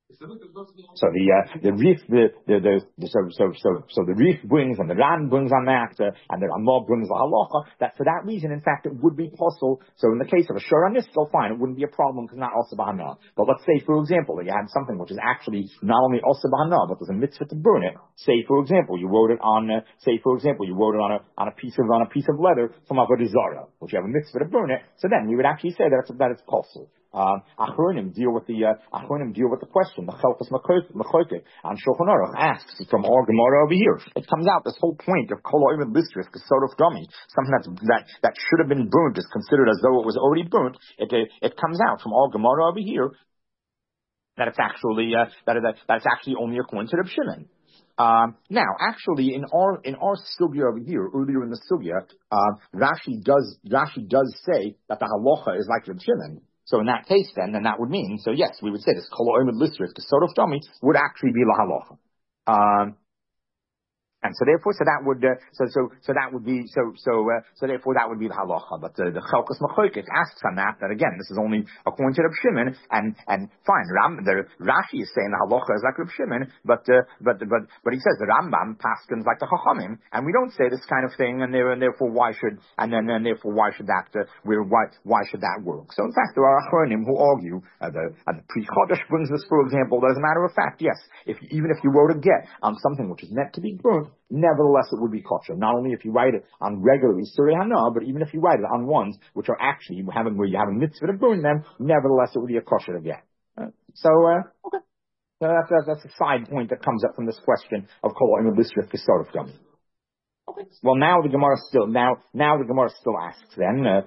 A: so the uh, the Rif the the, the, the so so so so the Rif brings and the Ran brings on that uh, and the Ramah brings the halacha that for that reason in fact it would be possible. So in the case of a shor on still fine, it wouldn't be a problem because not also b'hana. But let's say for example that you had something which is actually not only also b'hana but there's a mitzvah to burn it. Say for example you wrote it on uh, say for example you wrote it on a on a piece of on a piece of leather from Avodah Zarah, which you have a mitzvah to burn it. So then we would actually say that it's that it's possible. Um, Achronim deal with the uh, Achronim deal with the question. The Chelkas Mechoike and Shulchan Aruch asks from our Gemara over here. It comes out this whole point of Kol Oimed Listris Kesod of Gummy, something that's, that that should have been burnt is considered as though it was already burnt. It it, it comes out from our Gemara over here that it's actually uh, that that that it's actually only according to Reb Shimon. Um, now, actually, in our in our sugya over here, earlier in the sugya, uh, Rashi does Rashi does say that the halacha is like Reb Shimon. So in that case, then, then that would mean, so yes, we would say this kol oimed listris kesod of dami would actually be la halacha. Um, And so therefore, so that would, uh, so, so, so that would be, so, so, uh, so therefore that would be the halacha. But uh, the Chelkas Mechoikis asks on that, that again, this is only according to Reb Shimon, and, and fine, Ram, the Rashi is saying the halacha is like Reb Shimon, but, uh, but, but, but he says the Rambam paskins like the Chachamim, and we don't say this kind of thing, and, there, and therefore why should, and then, and therefore why should that, uh, where, why, why should that work? So in fact, there are Achronim who argue, uh, the, uh, the Pri Chodesh brings this, for example, that as a matter of fact, yes, if, even if you wrote a get on something which is meant to be burnt, nevertheless, it would be kosher. Not only if you write it on regularly Surei Hana, but even if you write it on ones which are actually having where you have a mitzvah to burn them, nevertheless, it would be a kosher again. Uh, so, uh, okay. So that's, that's, that's a side point that comes up from this question of Kol Oimed Listris Kesod of Gum. Okay. Well, now the Gemara still now now the Gemara still asks then uh,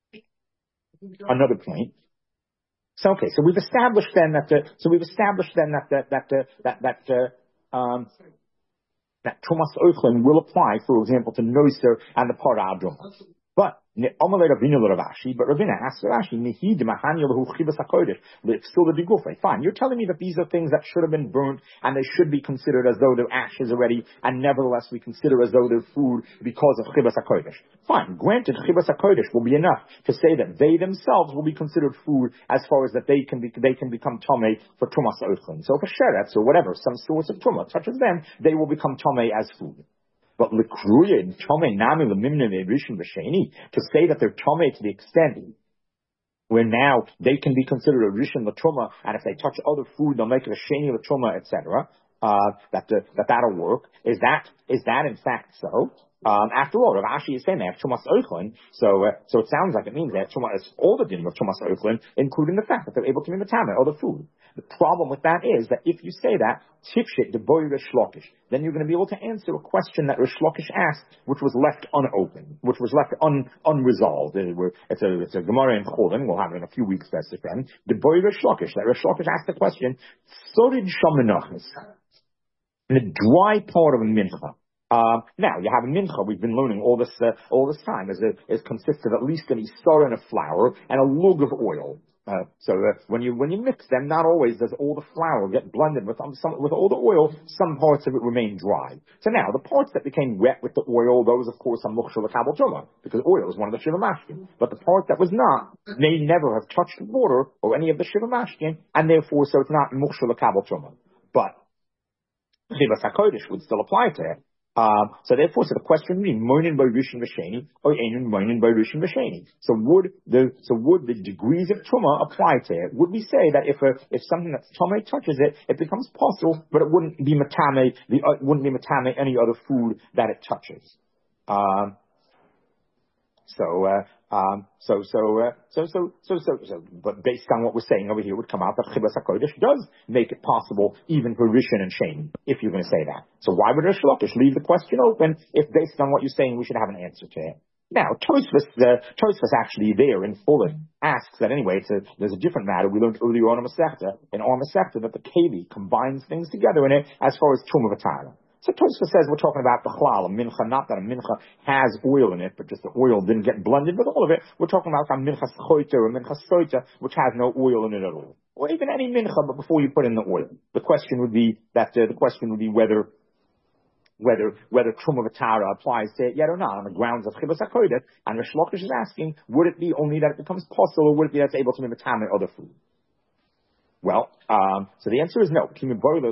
A: another point. So okay, so we've established then that the, so we've established then that that that uh, that that uh, um. that Tumas Oichlin will apply, for example, to Noiser and the Parah Aduma. But Amalei Ravina Ravashi, but Ravina asks Ravashi, Nihid Mahanya Lahu Chibas HaKodesh, still the Digufay. Fine, you're telling me that these are things that should have been burnt and they should be considered as though they're ashes already, and nevertheless we consider as though they're food because of Chibas HaKodesh. Fine, granted, Chibas HaKodesh will be enough to say that they themselves will be considered food as far as that they can be, they can become Tomei for Tumas Oichlin. So for Sheretz or whatever, some source of Tumah touches them, they will become Tomei as food. But l'kruya and tomei nami l'mimna me'rishon v'sheni, to say that they're tomei to the extent where now they can be considered a rishon l'tuma, and if they touch other food, they'll make it a sheni l'tuma, et cetera. Uh, that uh, that that'll work. Is that is that in fact so? Um, after all, Rav Ashi is saying they have Tumas Oichlin, so uh, so it sounds like it means they have Tumas, all the dinim of Tumas Oichlin, including the fact that they're able to be Matame, other food. The problem with that is that if you say that, Tifshit de Boy Rish Lakish, then you're going to be able to answer a question that Rish Lakish asked, which was left unopened, which was left un, unresolved. It's a, it's a Gemara in Cholin, we'll have it in a few weeks, best of friend. The Boy Rish Lakish, that Rish Lakish asked the question, Sorid Shamanachas, in the dry part of a mincha. Uh, now, you have a mincha, we've been learning all this uh, all this time, is, a, is consists of at least an isar and a flour and a lug of oil. Uh, so uh, when you when you mix them, not always does all the flour get blended with um, some with all the oil. Some parts of it remain dry. So now the parts that became wet with the oil, those of course are mukhshel kabel truma, because oil is one of the shiva mashkin. But the part that was not may never have touched water or any of the shiva mashkin, and therefore so it's not mukhshel kabel truma. But chivas hakodesh would still apply to it. Um, so therefore, so the question would be moinin by rishon v'sheni or einin moinin by rishon v'sheni. So would the so would the degrees of truma apply to it? Would we say that if a if something that's tummy touches it, it becomes possible, but it wouldn't be matame the uh, wouldn't be matame any other food that it touches? Um, So, uh, um, so, so, uh, so, so, so, so, so, but based on what we're saying over here, it would come out that Chibas HaKodesh does make it possible even for Rishon and Shane, if you're going to say that. So why would Rish Lakish leave the question open if based on what you're saying we should have an answer to it? Now, Tosfos, uh, Tosfos actually there in Fulham asks that anyway, it's a, there's a different matter we learned earlier on in Masechta, in our Masechta, that the Keli combines things together in it as far as Tum of Atara. So Tosfos says we're talking about the chlal, a mincha, not that a mincha has oil in it, but just the oil didn't get blended with all of it. We're talking about a mincha schoita or a mincha soita, which has no oil in it at all. Or even any mincha, but before you put in the oil. The question would be that, uh, the question would be whether, whether, whether Trum of Atara applies to it yet or not, on the grounds of Chibas HaKodesh. And Rish Lakish is asking, would it be only that it becomes possible, or would it be that it's able to be matame other food? Well, um, so the answer is no. Because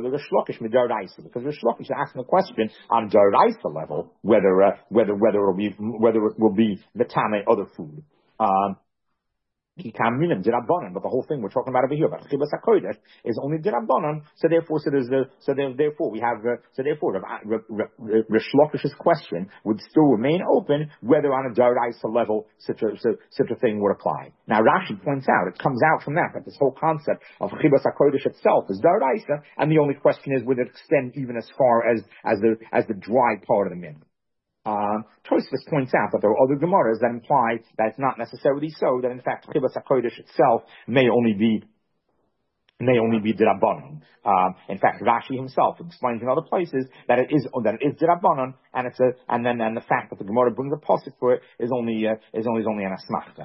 A: Rish Lakish is asking a question on Daraisa level, whether, uh, whether, whether it will be, whether it will be matame other food. Um, But the whole thing we're talking about over here about Chibas HaKodesh is only Dirabanan. So therefore, so there's the, so there, therefore we have, uh, so therefore Rish Lakish's question would still remain open whether on a Daraisa level such a, so, such a thing would apply. Now Rashi points out, it comes out from that, that this whole concept of Chibas HaKodesh itself is Daraisa, and the only question is would it extend even as far as, as the, as the dry part of the min. Um, Tosfos points out that there are other Gemaras that imply that it's not necessarily so, that in fact Chibas HaKodesh itself may only be may only be Dirabanan. Um, in fact, Rashi himself explains in other places that it is that it is Dirabanan, and it's a and then and the fact that the Gemara brings a pasuk for it is only uh, is only is only an asmachta.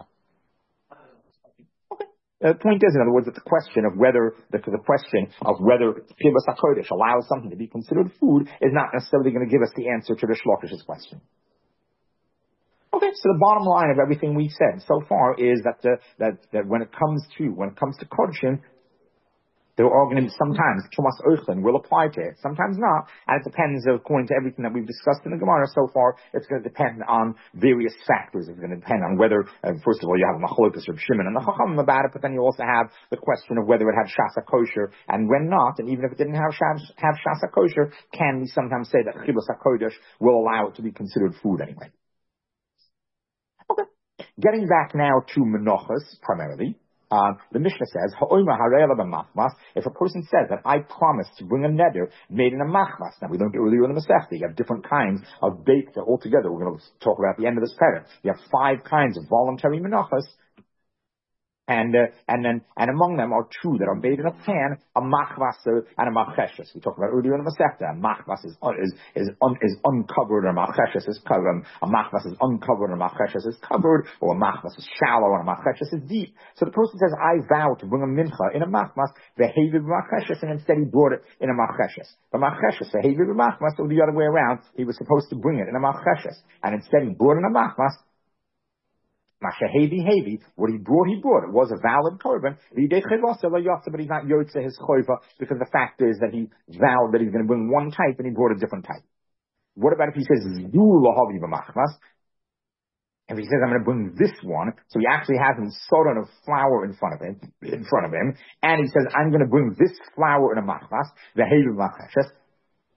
A: The point is, in other words, that the question of whether the, the question of whether Chibas HaKodesh allows something to be considered food is not necessarily going to give us the answer to Rish Lakish's question. Okay, so the bottom line of everything we've said so far is that uh, that that when it comes to when it comes to Kodshin, there are going to be sometimes Tumas Oichlin will apply to it, sometimes not, and it depends, according to everything that we've discussed in the Gemara so far, it's going to depend on various factors. It's going to depend on whether, uh, first of all, you have a Machlokas of Shimon and the Chachamim about it, but then you also have the question of whether it had Shasa Kosher, and when not, and even if it didn't have, have Shasa Kosher, can we sometimes say that Chibas HaKodesh will allow it to be considered food anyway? Okay. Getting back now to Menachos, primarily. Um, the Mishnah says, if a person says that I promise to bring a neder made in a machmas. Now we learned earlier in the Masechta, you have different kinds of baked altogether. We're going to talk about at the end of this parak. You have five kinds of voluntary menachos. And, uh, and then, and among them are two that are made in a pan, a machvas and a macheshes. We talked about earlier in the Masechta. A machvas is, is, is, un, is uncovered and a macheshes is covered. A machvas is uncovered and a macheshes is covered, or a machvas is shallow and a macheshes is deep. So the person says, I vow to bring a mincha in a machvas, behavior macheshes, and instead he brought it in a macheshes. The macheshes, behavior machvas, or the other way around, he was supposed to bring it in a macheshes. And instead he brought it in a machvas. Mashahevi hevi, what he brought, he brought. It was a valid korban, but he's not yotze his choiva, because the fact is that he vowed that he's going to bring one type and he brought a different type. What about if he says, Zu lahavi b'machmas? If he says, I'm going to bring this one, so he actually has a soda of flour in front of him, in front of him, and he says, I'm going to bring this flour in a machmas, the hevi machmas.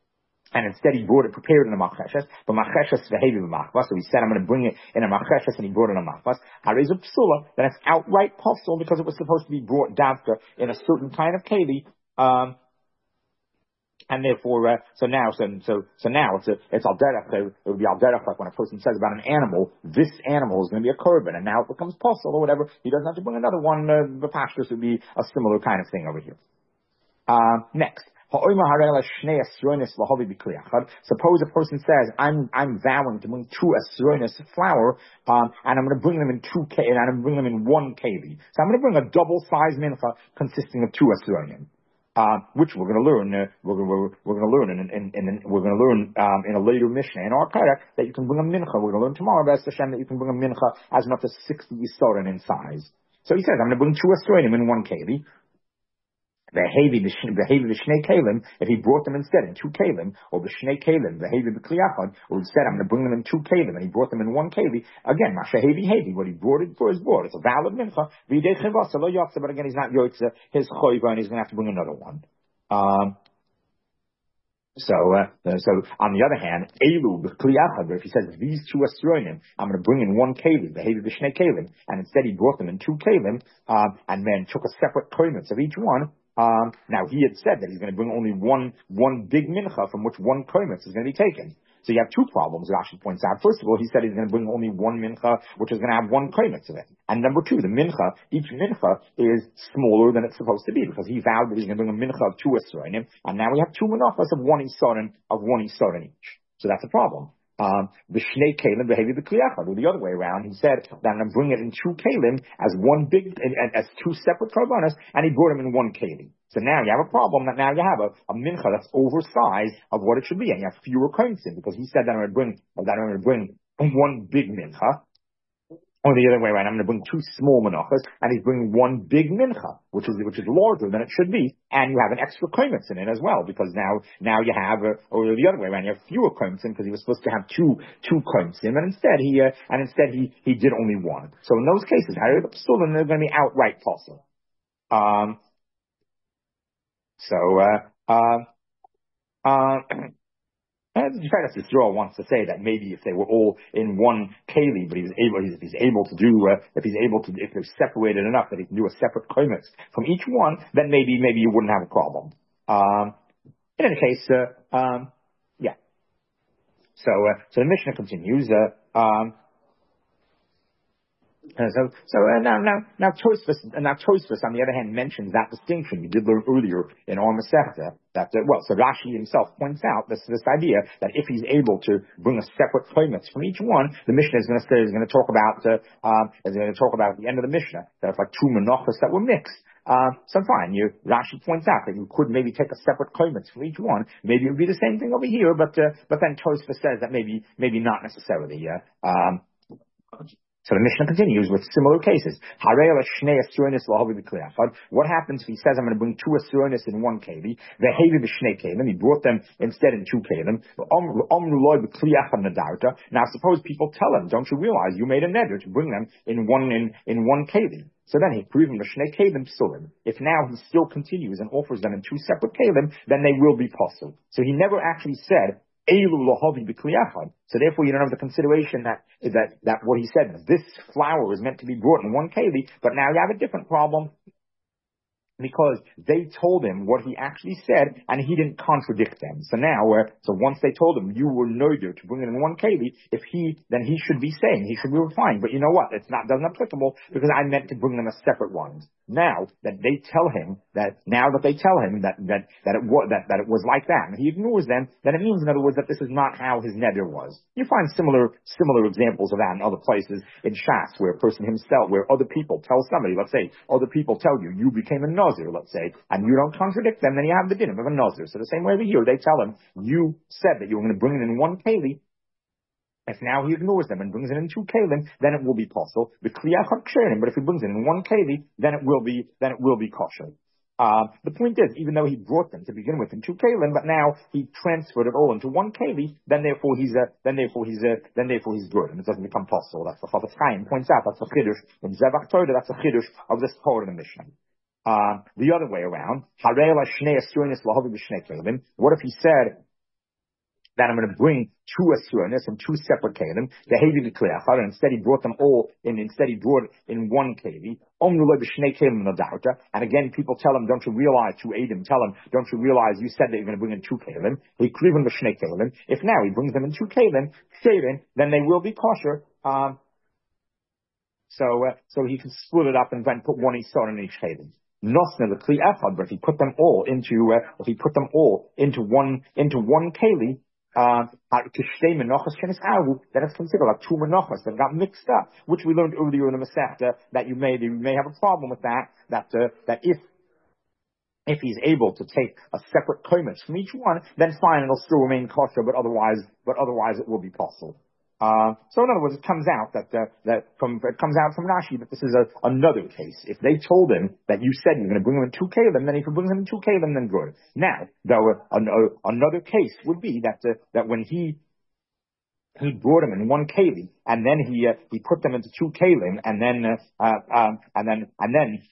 A: and instead he brought it prepared in a macheshes, but macheshes vehevi b'machvas. So he said, I'm going to bring it in a macheshes, and he brought it in a machvas. Harei zu psula, then it's outright possible because it was supposed to be brought davka in a certain kind of keli. Um, And therefore, uh, so now, so, so, so now it's a, it's al derech, so it would be al derech, like when a person says about an animal, this animal is going to be a korban, and now it becomes possible or whatever, he doesn't have to bring another one, uh, the pashtus would be a similar kind of thing over here. Uh, next. Suppose a person says, I'm, I'm vowing to bring two asronis flour, um, and I'm going to bring them in two k, and I'm going to bring them in one keli. So I'm going to bring a double-sized mincha consisting of two asronim. Uh, which we're going to learn, uh, we're, we're, we're going to learn, in, in, in, in, we're going to learn, um, in a later Mishnah in our Perek that you can bring a mincha. We're going to learn tomorrow, B'ez Hashem, that you can bring a mincha as much as sixty yisorin in size. So he says, I'm going to bring two asronim in one keli. Behavi b'shnei kalim, if he brought them instead in two kalim, or b'shnei kalim, behavi b'kliyachad, or instead I'm going to bring them in two kalim, and he brought them in one keli, again, mashahevi hevi, what he brought it for is brought. It's a valid mincha, v'yidei chivasa lo yotza, but again, he's not yotza, his choiva, and he's going to have to bring another one. Um, So, uh, so on the other hand, elu b'kliyachad, but if he says these two asronim, I'm going to bring in one kalim, behavi b'shnei kalim, and instead he brought them in two kalim, um, and then took a separate koimitz of each one. Um, now he had said that he's going to bring only one, one big mincha from which one koimitz is going to be taken. So you have two problems, Rashi points out. First of all, he said he's going to bring only one mincha, which is going to have one koimitz of it. And number two, the mincha, each mincha is smaller than it's supposed to be, because he vowed that he's going to bring a mincha of two asronim, and now we have two minachas of one isarin, of one isarin each. So that's a problem. Um, the shnei kalim behavi b'kliyachad, or the other way around. He said that I'm going to bring it in two kalim as one big, as two separate karbanos, and he brought them in one kalim. So now you have a problem that now you have a, a mincha that's oversized of what it should be, and you have fewer koims in, because he said that I'm going to bring, that I'm going to bring one big mincha. Or the other way around, I'm going to bring two small menachas, and he's bringing one big mincha, which is which is larger than it should be, and you have an extra koimitz in it as well, because now now you have, a, or the other way around, you have fewer koimitz in, because he was supposed to have two two koimitz in, and instead he uh, and instead he he did only one. So in those cases, still they're going to be outright possible. Um. So uh uh uh. And Tiferes Yisrael wants to say that maybe if they were all in one keli, but he was able, if he's able to do, uh, if he's able to, if they're separated enough that he can do a separate koimitz from each one, then maybe, maybe you wouldn't have a problem. Um, in any case, uh, um, yeah. So, uh, so the Mishnah continues, uh, um, Uh, so, so uh, now, now, now, Tosfos, uh, now Tosfos, on the other hand, mentions that distinction we did learn earlier in our Masechta. That, uh, well, so Rashi himself points out this this idea that if he's able to bring a separate koimitz from each one, the Mishnah is going to say is going to talk about uh, um, is going to talk about at the end of the Mishnah that it's like two menachos that were mixed. Uh, so fine, you, Rashi points out that you could maybe take a separate koimitz for each one. Maybe it would be the same thing over here, but uh, but then Tosfos says that maybe maybe not necessarily. Uh, um, So the Mishnah continues with similar cases. What happens if he says, I'm going to bring two asronis in one keli, he brought them instead in two kelim. Now suppose people tell him, don't you realize you made a neder to bring them in one in, in one keli? So then he proves him the shnei kelim psulim. If now he still continues and offers them in two separate kelim, then they will be possible. So he never actually said, so therefore you don't have the consideration that, that, that what he said, this flour is meant to be brought in one keli, but now you have a different problem, because they told him what he actually said, and he didn't contradict them. So now, uh, so once they told him, you were noider to bring it in one keli, if he, then he should be saying, he should be replying, but you know what, it's not, doesn't applicable, because I meant to bring them as separate ones. Now, that they tell him, that, now that they tell him that, that, that it was, that, that it was like that, and he ignores them, then it means, in other words, that this is not how his neder was. You find similar, similar examples of that in other places, in Shas, where a person himself, where other people tell somebody, let's say, other people tell you, you became a Nazir, let's say, and you don't contradict them, then you have the din of a Nazir. So the same way over here, they tell him, you said that you were going to bring it in one keli. If now he ignores them and brings it in two kelim, then it will be possible. But if he brings it in one keli, then it will be, then it will be kosher. Uh, the point is, even though he brought them to begin with in two kelim, but now he transferred it all into one keli, then therefore he's a, then therefore he's a, then therefore he's good, and it doesn't become possible. That's what Chafetz Chaim points out. That's a chiddush in Zevach Torah. That's a chiddush of this part of the Mishnah. Uh, the other way around, what if he said, that I'm going to bring two asuras and two separate kalim. The heavy declare, and instead he brought them all in. Instead he brought in one keli. And again, people tell him, "Don't you realize?" To aid him, tell him, "Don't you realize? You said that you're going to bring in two kalim." He cleaving the shnei kalim. If now he brings them in two kalim, shaving, then they will be kosher. Um, so, uh, so he can split it up and then put one isor in each kalim. Nosna the kli echad, but if he put them all into, uh, if he put them all into one into one keli. Uh, that is considered like two menachos that got mixed up, which we learned earlier in the Masechta that you may you may have a problem with that. That uh, that if if he's able to take a separate komitz from each one, then fine, it'll still remain kosher, but otherwise, but otherwise it will be possible. Uh, so in other words, it comes out that, uh, that from, it comes out from Rashi that this is a, another case. If they told him that you said you're going to bring him in two kalim, then if he brings him in two kalim, then good. Now, though, uh, an, uh, another case would be that, uh, that when he, he brought him in one kalim, and then he, uh, he put them into two kalim, and then, uh, uh, um, and then, and then,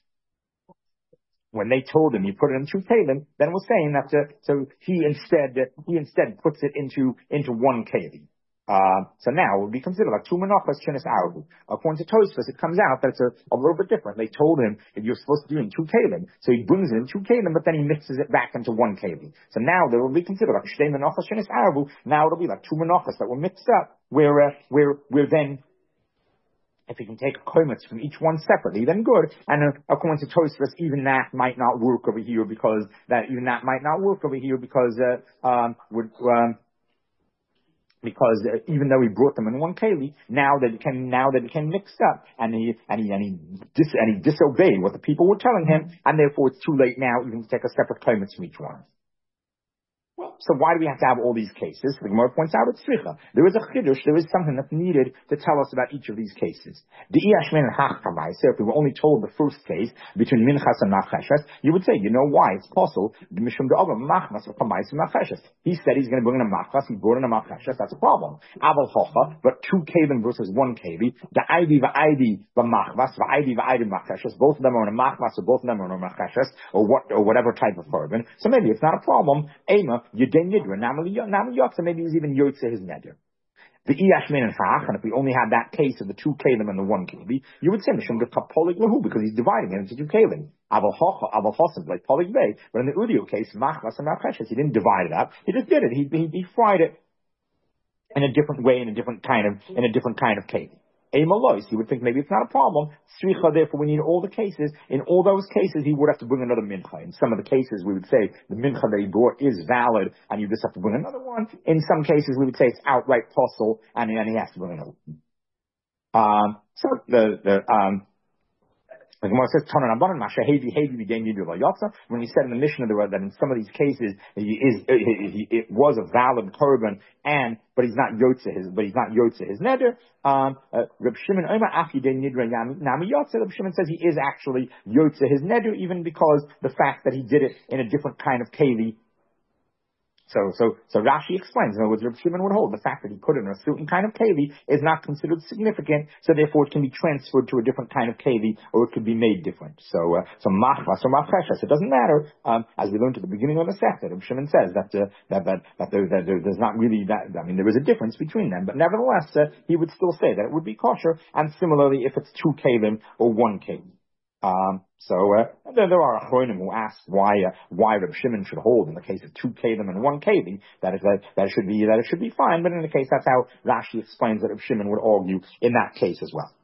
A: when they told him you put it in two kalim, then we're saying that, uh, so he instead, uh, he instead puts it into, into one kalim. Uh, so now it would be considered like two menachos shenis arabu. According to Tosfos, it comes out that it's a, a little bit different. They told him that you're supposed to do it in two kalim, so he brings it in two kalim, but then he mixes it back into one kalim. So now there will be considered like shtei menachos shenis arabu. Now it'll be like two menachos that were mixed up, where uh, where where then. If he can take a komitz from each one separately, then good. And uh, according to Tosfos, even that might not work over here because that even that might not work over here because uh, um, would. Um, Because uh, even though he brought them in one keli, now that it can now that it can mixed up, and he and he and he, dis, and he disobeyed what the people were telling him, and therefore it's too late now even to take a separate komitz from each one. Well, so why do we have to have all these cases? The Gemara points out it's tzricha. There is a chiddush, there is something that's needed to tell us about each of these cases. The iyashmin and hachkamaisa, if we were only told the first case between minchas and macheshes, you would say, you know why? It's possible. The mishum de'over machmas of kamaisa macheshes. He said he's going to bring in a machmas, he brought in a macheshes, that's a problem. Aval hocha, but two kevin versus one kevi, the id v'id v'machmas, v'id v'id macheshes, both of them are in a machmas, or both of them are in a macheshes, or what, or whatever type of carbon. So maybe it's not a problem. Ema, Yedin Yidra, Namali Yotza, maybe he's even Yotza his neder. The Iyashmin and Hach, and if we only had that case of the two kalim and the one kevi, you would say Mishum Kapolig Lahu, because he's dividing it into two kalim. Aval Hocha, Aval Hosim, like Polig Bay. But in the Udio case, Machmas and Macheshes, he didn't divide it up, he just did it. He, he, he fried it in a different way, in a different kind of, in a different kind of kevi. Amalois, you would think maybe it's not a problem. Sricha, therefore we need all the cases. In all those cases, he would have to bring another mincha. In some of the cases, we would say the mincha that he brought is valid, and you just have to bring another one. In some cases, we would say it's outright possible, and then he has to bring another one. Um, so the, the, um, the Gemara says, when he said in the Mishnah that in some of these cases he is, he, he, it was a valid korban, and but he's not yotze his, but he's not yotze his neder. Um, uh, Reb Shimon Reb Shimon says he is actually yotze his neder, even because the fact that he did it in a different kind of keli. So, so, so Rashi explains, in other words, Reb Shimon would hold the fact that he put it in a certain kind of keli is not considered significant, so therefore it can be transferred to a different kind of keli, or it could be made different. So, uh, so machmas or macheshes, it doesn't matter, um, as we learned at the beginning of the Masechta, Reb Shimon says that, uh, that, that, that, there, that there, there's not really that, I mean, there is a difference between them, but nevertheless, uh, he would still say that it would be kosher, and similarly if it's two kelim or one kelim. Um, so uh, there, there are achronim who ask why uh, why Reb Shimon should hold in the case of two kelim and one kelim that is that, that it should be that it should be fine, but in the case that's how Rashi explains that Reb Shimon would argue in that case as well.